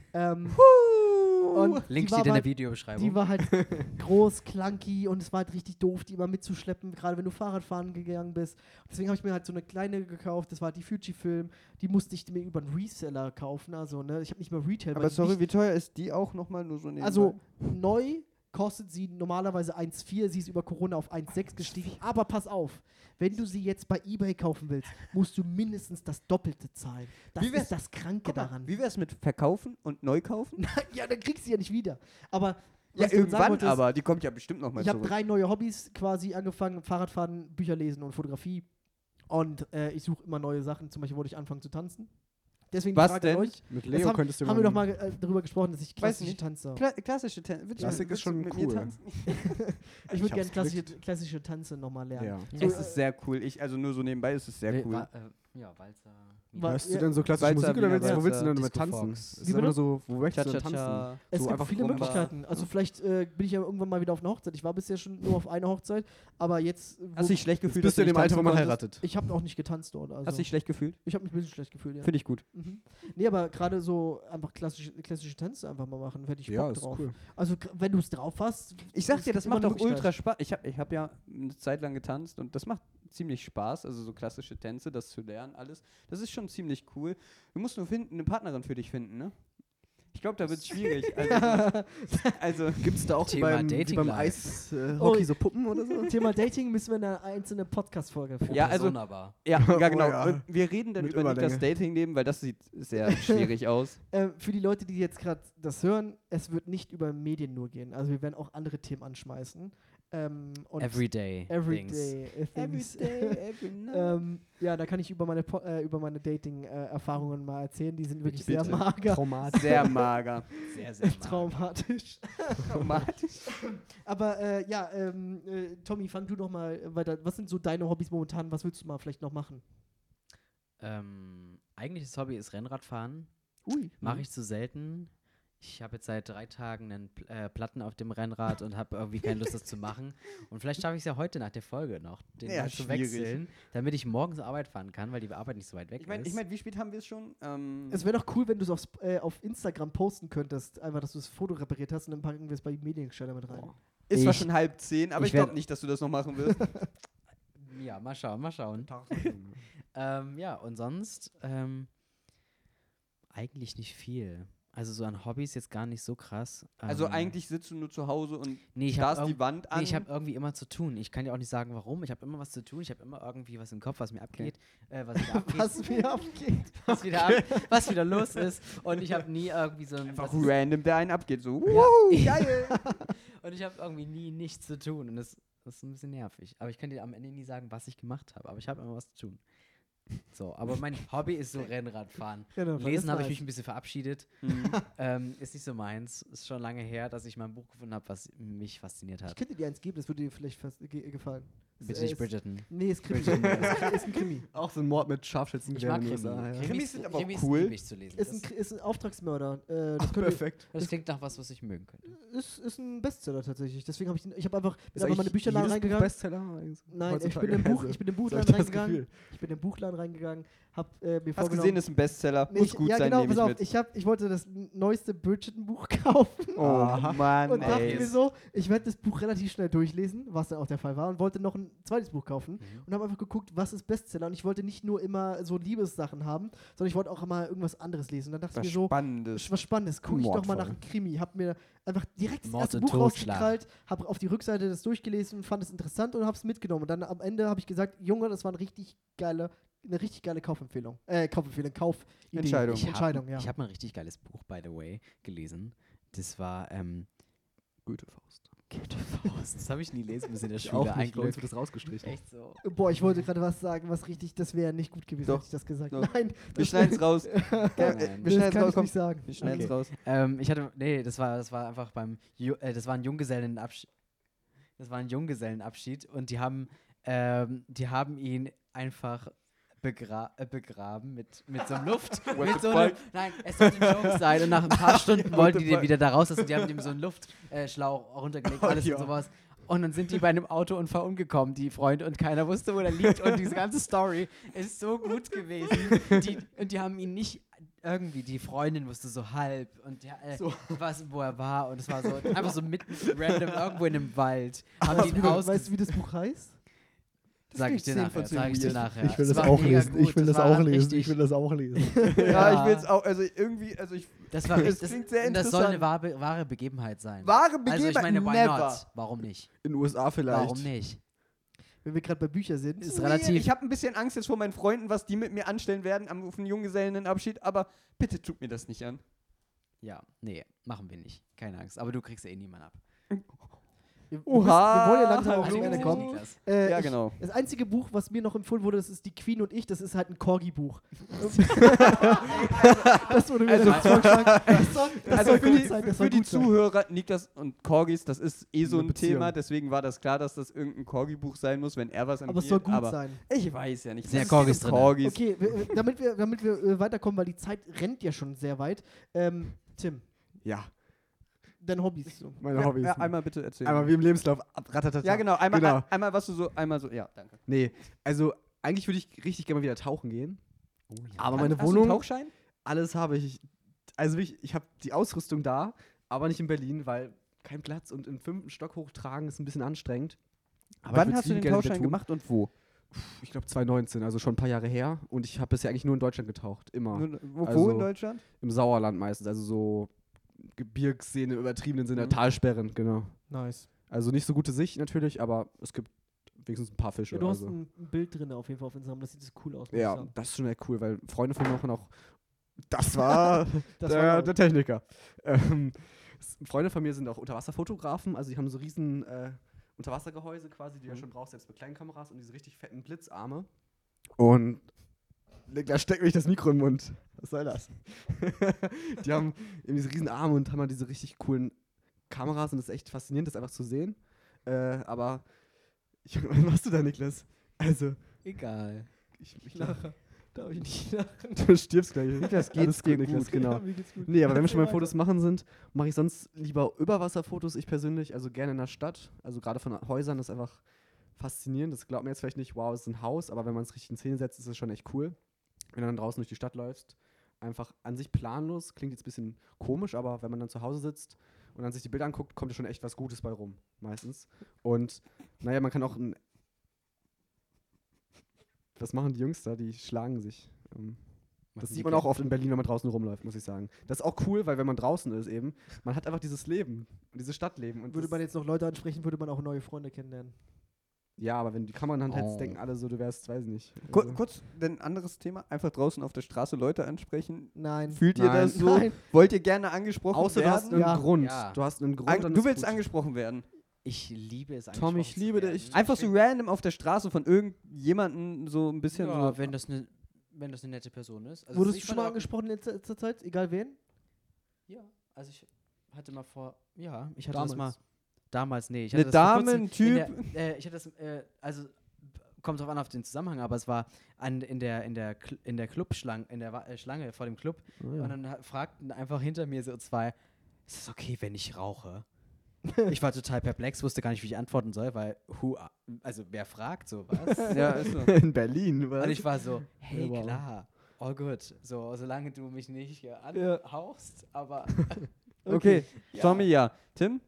Und Link die war steht in halt, der Videobeschreibung. die war halt groß, clunky und es war halt richtig doof, die immer mitzuschleppen, gerade wenn du Fahrradfahren gegangen bist. Deswegen habe ich mir halt so eine kleine gekauft, das war die Fujifilm, die musste ich mir über einen Reseller kaufen, also ne, ich habe nicht mal Retail. weil Aber die sorry, nicht, wie teuer ist die auch nochmal nur so nebenbei? also neu kostet sie normalerweise 1,4, sie ist über Corona auf 1,6 gestiegen, aber pass auf, wenn du sie jetzt bei eBay kaufen willst, musst du mindestens das Doppelte zahlen. Das Wie wär's- ist das Kranke Guck mal, daran. wie wär's mit Verkaufen und Neukaufen? Ja, dann kriegst du sie ja nicht wieder. Aber Ja, was ich damit sagen irgendwann, wollte, ist, aber die kommt ja bestimmt nochmal ich habe zurück. 3 neue Hobbys quasi angefangen: Fahrradfahren, Bücher lesen und Fotografie. Und ich suche immer neue Sachen. Zum Beispiel wollte ich anfangen zu tanzen. Deswegen Was die Frage denn? an euch. Mit Das Leo könntest du haben wir doch mal- mal darüber gesprochen, dass ich klassische nicht. Tanze. Klassische Tänze. Klassik ist schon mit mir cool. tanzen? Ich würde hab's gerne klassische Tanze nochmal lernen. Ja. So, Es ist sehr cool. Also nur so nebenbei ist es sehr cool. Ja, Walzer. Hörst du ja, denn so klassische Walzer, Musik oder Wiener wo willst du Walzer, denn damit Disco tanzen? Fox. Es Wie ist einfach bitte? nur so, wo möchtest du denn tanzen? Cha-cha-cha. Es so gibt einfach viele rumba. Möglichkeiten. Also vielleicht bin ich ja irgendwann mal wieder auf einer Hochzeit. Ich war bisher schon nur auf einer Hochzeit, aber jetzt, Hast du dich schlecht Jetzt gefühlt, bist du in dass dem Alter, wo nicht man tanzen konntest? heiratet. ich habe auch nicht getanzt dort. Also Hast du dich schlecht gefühlt? ich habe mich ein bisschen schlecht gefühlt, ja. Finde ich gut. Mhm. Nee, aber gerade so einfach klassische Tänze einfach mal machen, hätte ich Ja, Bock ist drauf. cool. Also wenn du es drauf hast. Ich sag es dir, gibt das immer macht eine doch ultra Möglichkeit. Spaß. Ich hab ja eine Zeit lang getanzt und das macht ziemlich Spaß. Also so klassische Tänze, das zu lernen, alles. Das ist schon ziemlich cool. Du musst nur eine Partnerin für dich finden, ne? Ich glaube, da wird es schwierig. Also Gibt es da auch Thema wie Dating beim Life. Eishockey so Puppen oder so? Thema Dating müssen wir in einer einzelnen Podcast-Folge führen. Ja, also- Sonderbar. ja, Oh genau. ja. Und wir reden dann Mit über Niklas Überlänge. Dating-Leben, weil das sieht sehr schwierig aus. Für die Leute, die jetzt gerade das hören, es wird nicht über Medien nur gehen. Also wir werden auch andere Themen anschmeißen. Und Everyday. Everyday Things. every Ja, da kann ich über meine Dating-Erfahrungen mal erzählen. Die sind wirklich Bitte. sehr mager. Traumatisch. Sehr mager. Sehr, sehr mager. Traumatisch. Traumatisch. Aber Tommy, fang du doch mal weiter. Was sind so deine Hobbys momentan? Was willst du mal vielleicht noch machen? Eigentliches Hobby ist Rennradfahren. Ui. Mache ich zu selten. Ich habe jetzt seit 3 Tagen einen Platten auf dem Rennrad und habe irgendwie keine Lust, das zu machen. Und vielleicht schaffe ich es ja heute nach der Folge noch, den Ja, mal zu schwierig. wechseln, damit ich morgens zur Arbeit fahren kann, weil die Arbeit nicht so weit weg Ich meine, ist. wie spät haben wir es schon? Es wäre doch cool, wenn du es auf Instagram posten könntest. Einfach, dass du das Foto repariert hast und dann packen wir es bei Mediengeschäder mit rein. ist zwar ich- schon 9:30, aber ich ich glaube werd- nicht, dass du das noch machen wirst. Ja, mal schauen, mal schauen. Ja, und sonst eigentlich nicht viel. Also so an Hobbys jetzt gar nicht so krass. Also eigentlich sitzt du nur zu Hause und nee, ich starrst habe die Wand an. ich habe irgendwie immer zu tun. Ich kann dir auch nicht sagen, warum. Ich habe immer was zu tun. Ich habe immer irgendwie was im Kopf, was mir abgeht. Was wieder abgeht. Was mir abgeht. Was wieder los ist. Und ich habe nie irgendwie so ein... einfach was ist- random, der einen abgeht. So, Ja. Geil! Und ich habe irgendwie nie nichts zu tun. Und das ist ein bisschen nervig. Aber ich kann dir am Ende nie sagen, was ich gemacht habe. Aber ich habe immer was zu tun. So, aber mein Hobby ist so Rennradfahren. Rennradfahren Lesen ist habe ich nice. mich ein bisschen verabschiedet. Ist nicht so meins. Ist schon lange her, dass ich mal ein Buch gefunden habe, was mich fasziniert Ich hat. könnte dir eins geben, das würde dir vielleicht gefallen. Bitte nicht Bridgerton. Nee, ist Krimi. ist ein Krimi. Auch so ein Mord mit Scharfschützen. Ich mag Krimi. Krimis sind aber auch Krimis cool. liebe ich zu lesen. Ist ein Auftragsmörder. Ach, perfekt. Das klingt nach was ich mögen könnte. Ist ein Bestseller tatsächlich. Deswegen habe ich habe einfach Ist bin einfach meine eigentlich Bücherladen jedes Buch reingegangen. Bestseller? Nein, ich heutzutage? bin im So Buchladen hab ich das reingegangen. Gefühl. Ich bin im Buchladen reingegangen, hab mir Hast vorgenommen. gesehen, ist ein Bestseller. Nee, Muss gut ja, sein, genau, nehme pass ich auf, mit. ich wollte das neueste Bridgerton-Buch kaufen Oh Aha. Mann, und dachte ey. mir so, ich werde das Buch relativ schnell durchlesen, was dann auch der Fall war, und wollte noch ein zweites Buch kaufen und habe einfach geguckt, was ist Bestseller, und ich wollte nicht nur immer so Liebessachen haben, sondern ich wollte auch immer irgendwas anderes lesen. Und dann dachte Was ich mir so, Spannendes. was Spannendes, gucke ich doch mal Mordfall. nach einem Krimi. Hab mir einfach direkt das Mord erste und Buch Totschlag. rausgekrallt, habe auf die Rückseite das durchgelesen und fand es interessant und habe es mitgenommen. Und dann am Ende habe ich gesagt, Junge, das war eine richtig geile Kaufempfehlung. Kaufidee. Entscheidung. Entscheidung, ja. Ich habe mal ein richtig geiles Buch, by the way, gelesen. Das war Gute Faust. Goethe Faust. Das habe ich nie lesen müssen in der Ich Schule. auch nicht, bei Ein uns Glück. wird das rausgestrichen. Echt so. Boah, ich wollte gerade was sagen, was richtig, das wäre nicht gut gewesen, Doch, hätte ich das gesagt. doch. Nein, Wir schneiden es raus. Nein. Wir das schneiden kann es ich raus. Komm. nicht sagen. Wir schneiden es Okay. raus. Das war einfach das war ein Junggesellenabschied. Das war ein Junggesellenabschied und die haben ihn einfach begraben mit so einem Luft. Nein, es sollte ein Joke sein. Und nach ein paar Stunden wollten die den wieder da rauslassen. Die haben ihm so einen Luftschlauch runtergelegt, alles und sowas. Und dann sind die bei einem Autounfall umgekommen, die Freunde, und keiner wusste, wo der liegt. Und diese ganze Story ist so gut gewesen. Die haben ihn nicht irgendwie, die Freundin wusste so halb und der, wo er war. Und es war so einfach so mitten random irgendwo in einem Wald. Haben die ihn Weißt du, wie das Buch heißt? Sag ich dir nachher. Ich will Es das war auch mega lesen. gut. Ich will Das das war auch lesen. richtig- Ich will das auch lesen. Ja, ich will es auch, also irgendwie, Das war richtig. klingt sehr Das soll eine interessant. wahre Begebenheit sein. Wahre Also ich meine, why never. not? Warum nicht? In den USA vielleicht. Warum nicht? Wenn wir gerade bei Büchern sind. Ist relativ. Ich habe ein bisschen Angst jetzt vor meinen Freunden, was die mit mir anstellen werden auf einen Junggesellenabschied, aber bitte tut mir das nicht an. Ja, nee, machen wir nicht. Keine Angst. Aber du kriegst eh niemanden ab. Wir Oha. wollen ja langsam auch Hallo. zum Ende kommen. Niklas. Ja, genau. Das einzige Buch, was mir noch empfohlen wurde, das ist Die Queen und ich. Das ist halt ein Corgi-Buch. Das wurde mir Also- vorgeschlagen. Das Also soll für gut die, sein, das für soll die gut sein. Zuhörer, Niklas und Corgis, das ist eh so Eine ein Beziehung. Thema, deswegen war das klar, dass das irgendein Corgi-Buch sein muss, wenn er was empfiehlt. Aber es soll gut sein. Ich weiß ja nicht. Sind ja Es Corgis geht um drin. Corgis. Okay, damit wir weiterkommen, weil die Zeit rennt ja schon sehr weit. Tim, Ja, deine Hobbys. So. meine Hobbys. Ja, einmal bitte erzählen. Einmal wie im Lebenslauf. Rattatata. Ja, genau. Einmal, Genau. einmal was du so, einmal so, ja, danke. Nee, also eigentlich würde ich richtig gerne mal wieder tauchen gehen. Oh, ja. Aber meine Hast du einen Wohnung, Tauchschein? alles habe ich. Also wirklich, ich habe die Ausrüstung da, aber nicht in Berlin, weil kein Platz und im 5. Stock hochtragen ist ein bisschen anstrengend. Aber ich Wann würd's hast du liebend den gerne wieder Tauchschein tun. gemacht und wo? Ich glaube 2019, also schon ein paar Jahre her. Und ich habe bisher eigentlich nur in Deutschland getaucht. Immer. Wo Also- in Deutschland? Im Sauerland meistens. Also so Gebirgsszene im übertriebenen Sinne, Mhm. Talsperren, genau. Nice. Also nicht so gute Sicht natürlich, aber es gibt wenigstens ein paar Fische. Ja, du hast also. ein Bild drin auf jeden Fall auf Instagram. Das sieht so cool aus. muss ich Ja, sagen. das ist schon echt cool, weil Freunde von mir machen auch. Das war, Das der, war laut. der Techniker. Freunde von mir sind auch Unterwasserfotografen, also die haben so riesen Unterwassergehäuse quasi, die du ja schon brauchst, selbst mit kleinen Kameras und diese richtig fetten Blitzarme. Und da steckt mich das Mikro im Mund. Was soll das? Die haben eben diese riesen Arme und haben halt diese richtig coolen Kameras und das ist echt faszinierend, das einfach zu sehen. Aber was machst du da, Niklas? Also, Egal. ich Lache. Darf ich nicht lachen? Du stirbst gleich. Niklas, Alles geht's dir Niklas, gut? genau. Ja, mir geht's gut. Nee, aber wenn wir schon mal Erzähl Fotos machen sind, mache ich sonst lieber Überwasserfotos, ich persönlich, also gerne in der Stadt. Also gerade von Häusern, das ist einfach faszinierend. Das glaubt mir jetzt vielleicht nicht, wow, es ist ein Haus, aber wenn man es richtig in Szene setzt, ist es schon echt cool. Wenn du dann draußen durch die Stadt läufst, einfach an sich planlos, klingt jetzt ein bisschen komisch, aber wenn man dann zu Hause sitzt und dann sich die Bilder anguckt, kommt ja schon echt was Gutes bei rum, meistens. Und naja, man kann auch was machen die Jungs da? Die schlagen sich. Das sieht man auch oft in Berlin, wenn man draußen rumläuft, muss ich sagen. Das ist auch cool, weil wenn man draußen ist eben, man hat einfach dieses Leben, dieses Stadtleben. Und Würde das, man jetzt noch Leute ansprechen, würde man auch neue Freunde kennenlernen. ja, aber wenn du die Kamera in der Hand hättest, Oh. denken alle so, du wärst, weiß ich nicht. Kurz, ein anderes Thema. Einfach draußen auf der Straße Leute ansprechen. Nein. Fühlt ihr Nein. das so? Nein. Wollt ihr gerne angesprochen Außer du werden? hast einen Ja. Grund. Ja. Du hast einen Grund. dann Du ist willst gut. angesprochen werden. Ich liebe es Tom, ich angesprochen zu liebe werden. dich. Einfach so random auf der Straße von irgendjemandem so ein bisschen Ja, so. wenn das eine nette Person ist. Also Wurdest ich du schon fand mal auch- angesprochen in letzter Zeit? Egal wen? Ja, also ich hatte mal ich hatte das mal. Damals. Damals, nee. Ich Eine hatte das vor Dame, kurzem ein Typ. ich hatte das, also kommt drauf an auf den Zusammenhang, aber es war in der Clubschlange, Schlange vor dem Club. Oh, ja. Und dann fragten einfach hinter mir so zwei, ist es okay, wenn ich rauche? Ich war total perplex, wusste gar nicht, wie ich antworten soll, weil wer fragt sowas? Ja, ist so. In Berlin, was? Und ich war so, hey, Ja, wow. klar, all good. So, solange du mich nicht Ja. anhauchst, aber Okay, Ja. Tommy, ja. Tim?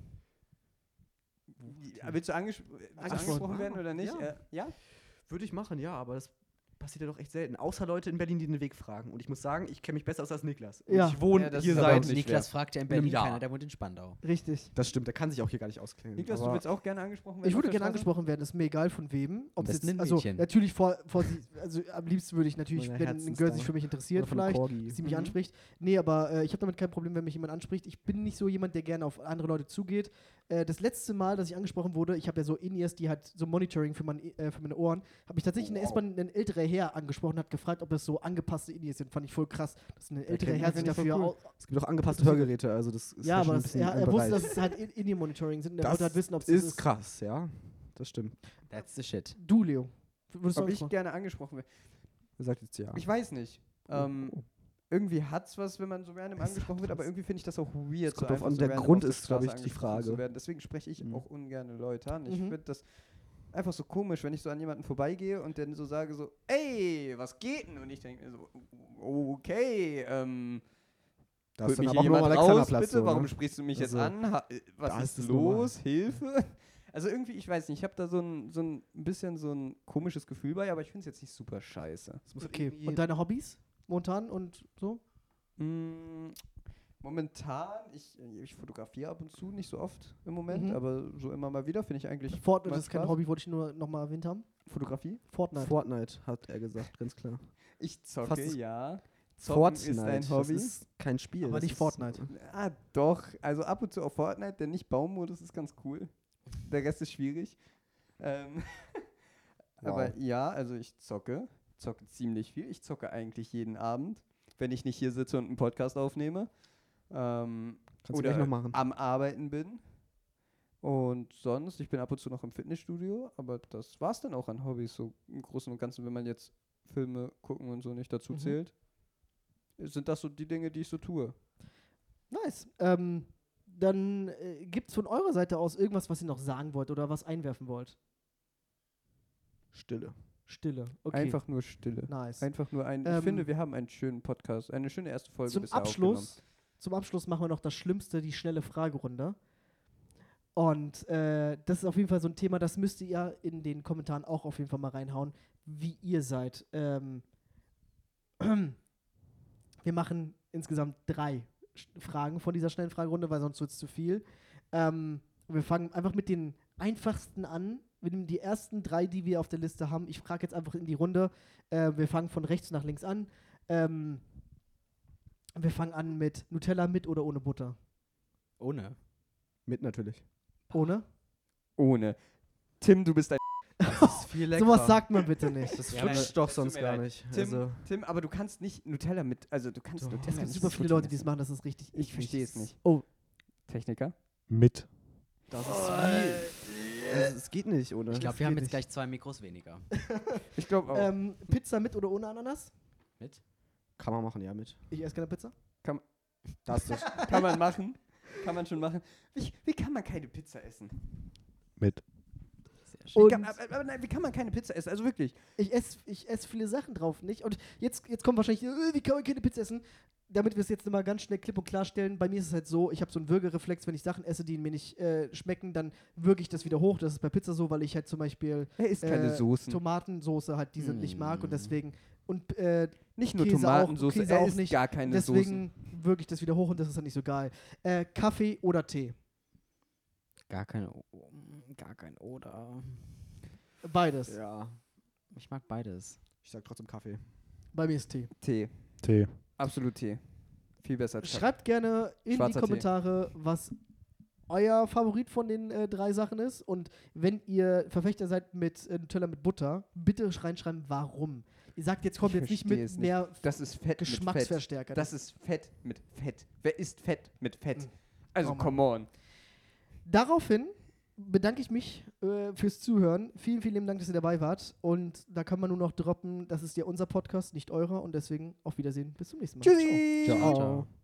Willst du Angesprochen. angesprochen werden oder nicht? Ja. Ja? Würde ich machen, ja, aber das passiert ja doch echt selten. Außer Leute in Berlin, die den Weg fragen. Und ich muss sagen, ich kenne mich besser aus als Niklas. Und Ja. ich wohne Ja, das hier ist aber seit. auch nicht Niklas fragt ja in In einem Berlin Jahr. keiner, der wohnt in Spandau. Richtig. Das stimmt, der kann sich auch hier gar nicht auskennen. Niklas, du Aber willst auch gerne angesprochen werden? Ich würde auf der gerne Straße? angesprochen werden, ist mir egal von wem. Ob besten jetzt, ein also Mädchen. natürlich also am liebsten würde ich natürlich, Meine wenn ein Herzensstar. Girl sich für mich interessiert, Oder von einem vielleicht, Corgi. dass sie mich Mhm. anspricht. Nee, aber ich habe damit kein Problem, wenn mich jemand anspricht. Ich bin nicht so jemand, der gerne auf andere Leute zugeht. Das letzte Mal, dass ich angesprochen wurde, ich habe ja so In-Ears, die hat so Monitoring für meine Ohren, habe ich tatsächlich in der S-Bahn einen älterer Herr angesprochen, hat gefragt, ob das so angepasste In-Ears sind. Fand ich voll krass, dass ein älterer Herr sich finde ich voll dafür cool. Es gibt auch angepasste Hörgeräte, also das ist ja, schon aber ein bisschen ein er wusste, Bereich. dass es halt In-Ear-Monitoring sind. Und er Das wollte halt wissen, ob es ist krass, ja. Das stimmt. That's the shit. Du, Leo, würdest du Ob ich angesprochen? gerne angesprochen werden? Er sagt jetzt ja. Ich weiß nicht. Irgendwie hat's was, wenn man so random angesprochen wird, aber irgendwie finde ich das auch weird. Es kommt so drauf einfach an, so der random Grund auf der ist, glaub ich, Straße die angesprochen Frage. zu werden. Deswegen spreche ich auch ungern Leute an. Ich Mhm. finde das einfach so komisch, wenn ich so an jemanden vorbeigehe und dann so sage so, ey, was geht denn? Und ich denke mir so, okay, Da holt ist dann mich aber auch hier nur jemand Alexanderplatz raus, bitte? so, ne? Warum sprichst du mich jetzt Also, an? Was da ist ist es los? Hilfe? Also irgendwie, ich weiß nicht, ich habe da so ein bisschen so ein komisches Gefühl bei, aber ich finde es jetzt nicht super scheiße. Es muss halt Okay. irgendwie- Und deine Hobbys? Momentan und so? Momentan, ich fotografiere ab und zu, nicht so oft im Moment, Mhm. aber so immer mal wieder finde ich eigentlich Fortnite macht ist kein Spaß. Hobby, wollte ich nur nochmal erwähnt haben. Fotografie. Fortnite. Fortnite, hat er gesagt, ganz klar. Ich zocke, Fast- ja. Zocken ist Fortnite, ein Hobby. das ist kein Spiel. Aber das nicht ist- Fortnite. Ah, doch. Also ab und zu auf Fortnite, der Nicht-Baumodus ist ganz cool. Der Rest ist schwierig. Aber ja, also ich zocke ziemlich viel. Ich zocke eigentlich jeden Abend, wenn ich nicht hier sitze und einen Podcast aufnehme. Kannst du Oder gleich noch machen. am Arbeiten bin. Und sonst, ich bin ab und zu noch im Fitnessstudio, aber das war's dann auch an Hobbys, so im Großen und Ganzen, wenn man jetzt Filme gucken und so nicht dazu Mhm. zählt. Sind das so die Dinge, die ich so tue? Nice. Dann gibt es von eurer Seite aus irgendwas, was ihr noch sagen wollt oder was einwerfen wollt? Stille. Stille. Okay. Einfach nur Stille. Nice. Einfach nur ich Ähm, finde, wir haben einen schönen Podcast, eine schöne erste Folge Zum bisher aufgenommen. Abschluss machen wir noch das Schlimmste, die schnelle Fragerunde. Und das ist auf jeden Fall so ein Thema, das müsst ihr in den Kommentaren auch auf jeden Fall mal reinhauen, wie ihr seid. Wir machen insgesamt 3 Fragen von dieser schnellen Fragerunde, weil sonst wird es zu viel. Wir fangen einfach mit den einfachsten an. Wir nehmen die ersten 3, die wir auf der Liste haben. Ich frage jetzt einfach in die Runde. Wir fangen von rechts nach links an. Wir fangen an mit Nutella mit oder ohne Butter? Ohne. Mit natürlich. Ohne? Ohne. Tim, du bist ein Das ist viel leckerer. Sowas sagt man bitte nicht. Das Ja, flutscht doch sonst mir gar leid. nicht. Tim, Also, Tim, aber du kannst nicht Nutella mit, also du kannst Doch. Nutella Es gibt nicht super mit viele Butter Leute, die es essen. machen, das ist richtig Ich eklig. verstehe es nicht. Oh, Techniker? Mit. das ist es geht nicht ohne. Ich glaube, Das wir haben geht jetzt gleich 2 Mikros weniger. Ich glaube auch. Pizza mit oder ohne Ananas? Mit? nicht. Kann man machen, ja, mit. Ich esse keine Pizza. Das ist Kann man machen. Kann man schon machen. Wie kann man keine Pizza essen? Mit. Sehr schön. Und Aber nein, wie kann man keine Pizza essen? Also wirklich. ich esse viele Sachen drauf nicht. Und jetzt kommt wahrscheinlich, wie kann man keine Pizza essen? Damit wir es jetzt mal ganz schnell klipp und klar stellen, bei mir ist es halt so, ich habe so einen Würgereflex, wenn ich Sachen esse, die mir nicht schmecken, dann würge ich das wieder hoch. Das ist bei Pizza so, weil ich halt zum Beispiel Er isst keine Soßen. Tomatensoße halt diese nicht mag und deswegen und Nicht nur Käse Tomatensauce, Käse er auch isst nicht. gar keine Soßen. deswegen würge ich das wieder hoch und das ist dann nicht so geil. Kaffee oder Tee? Gar kein Oder. Beides. ja. Ich mag beides. Ich sag trotzdem Kaffee. Bei mir ist Tee. Tee. Tee. Absolut Tee. Viel besser als Kaffee. Schreibt gerne in Schwarzer die Kommentare, was euer Favorit von den 3 Sachen ist. Und wenn ihr Verfechter seid mit Nutella mit Butter, bitte reinschreiben, warum. Ihr sagt jetzt, kommt Ich jetzt nicht verstehe mit es nicht. mehr Das ist Fett mit Fett. Geschmacksverstärker. Das ist Fett mit Fett. Wer isst Fett mit Fett? Also, Oh Mann. come on. Daraufhin bedanke ich mich fürs Zuhören. Vielen, vielen lieben Dank, dass ihr dabei wart. Und da kann man nur noch droppen, das ist ja unser Podcast, nicht eurer. Und deswegen auf Wiedersehen. Bis zum nächsten Mal. Tschüssi. Ciao. Ciao.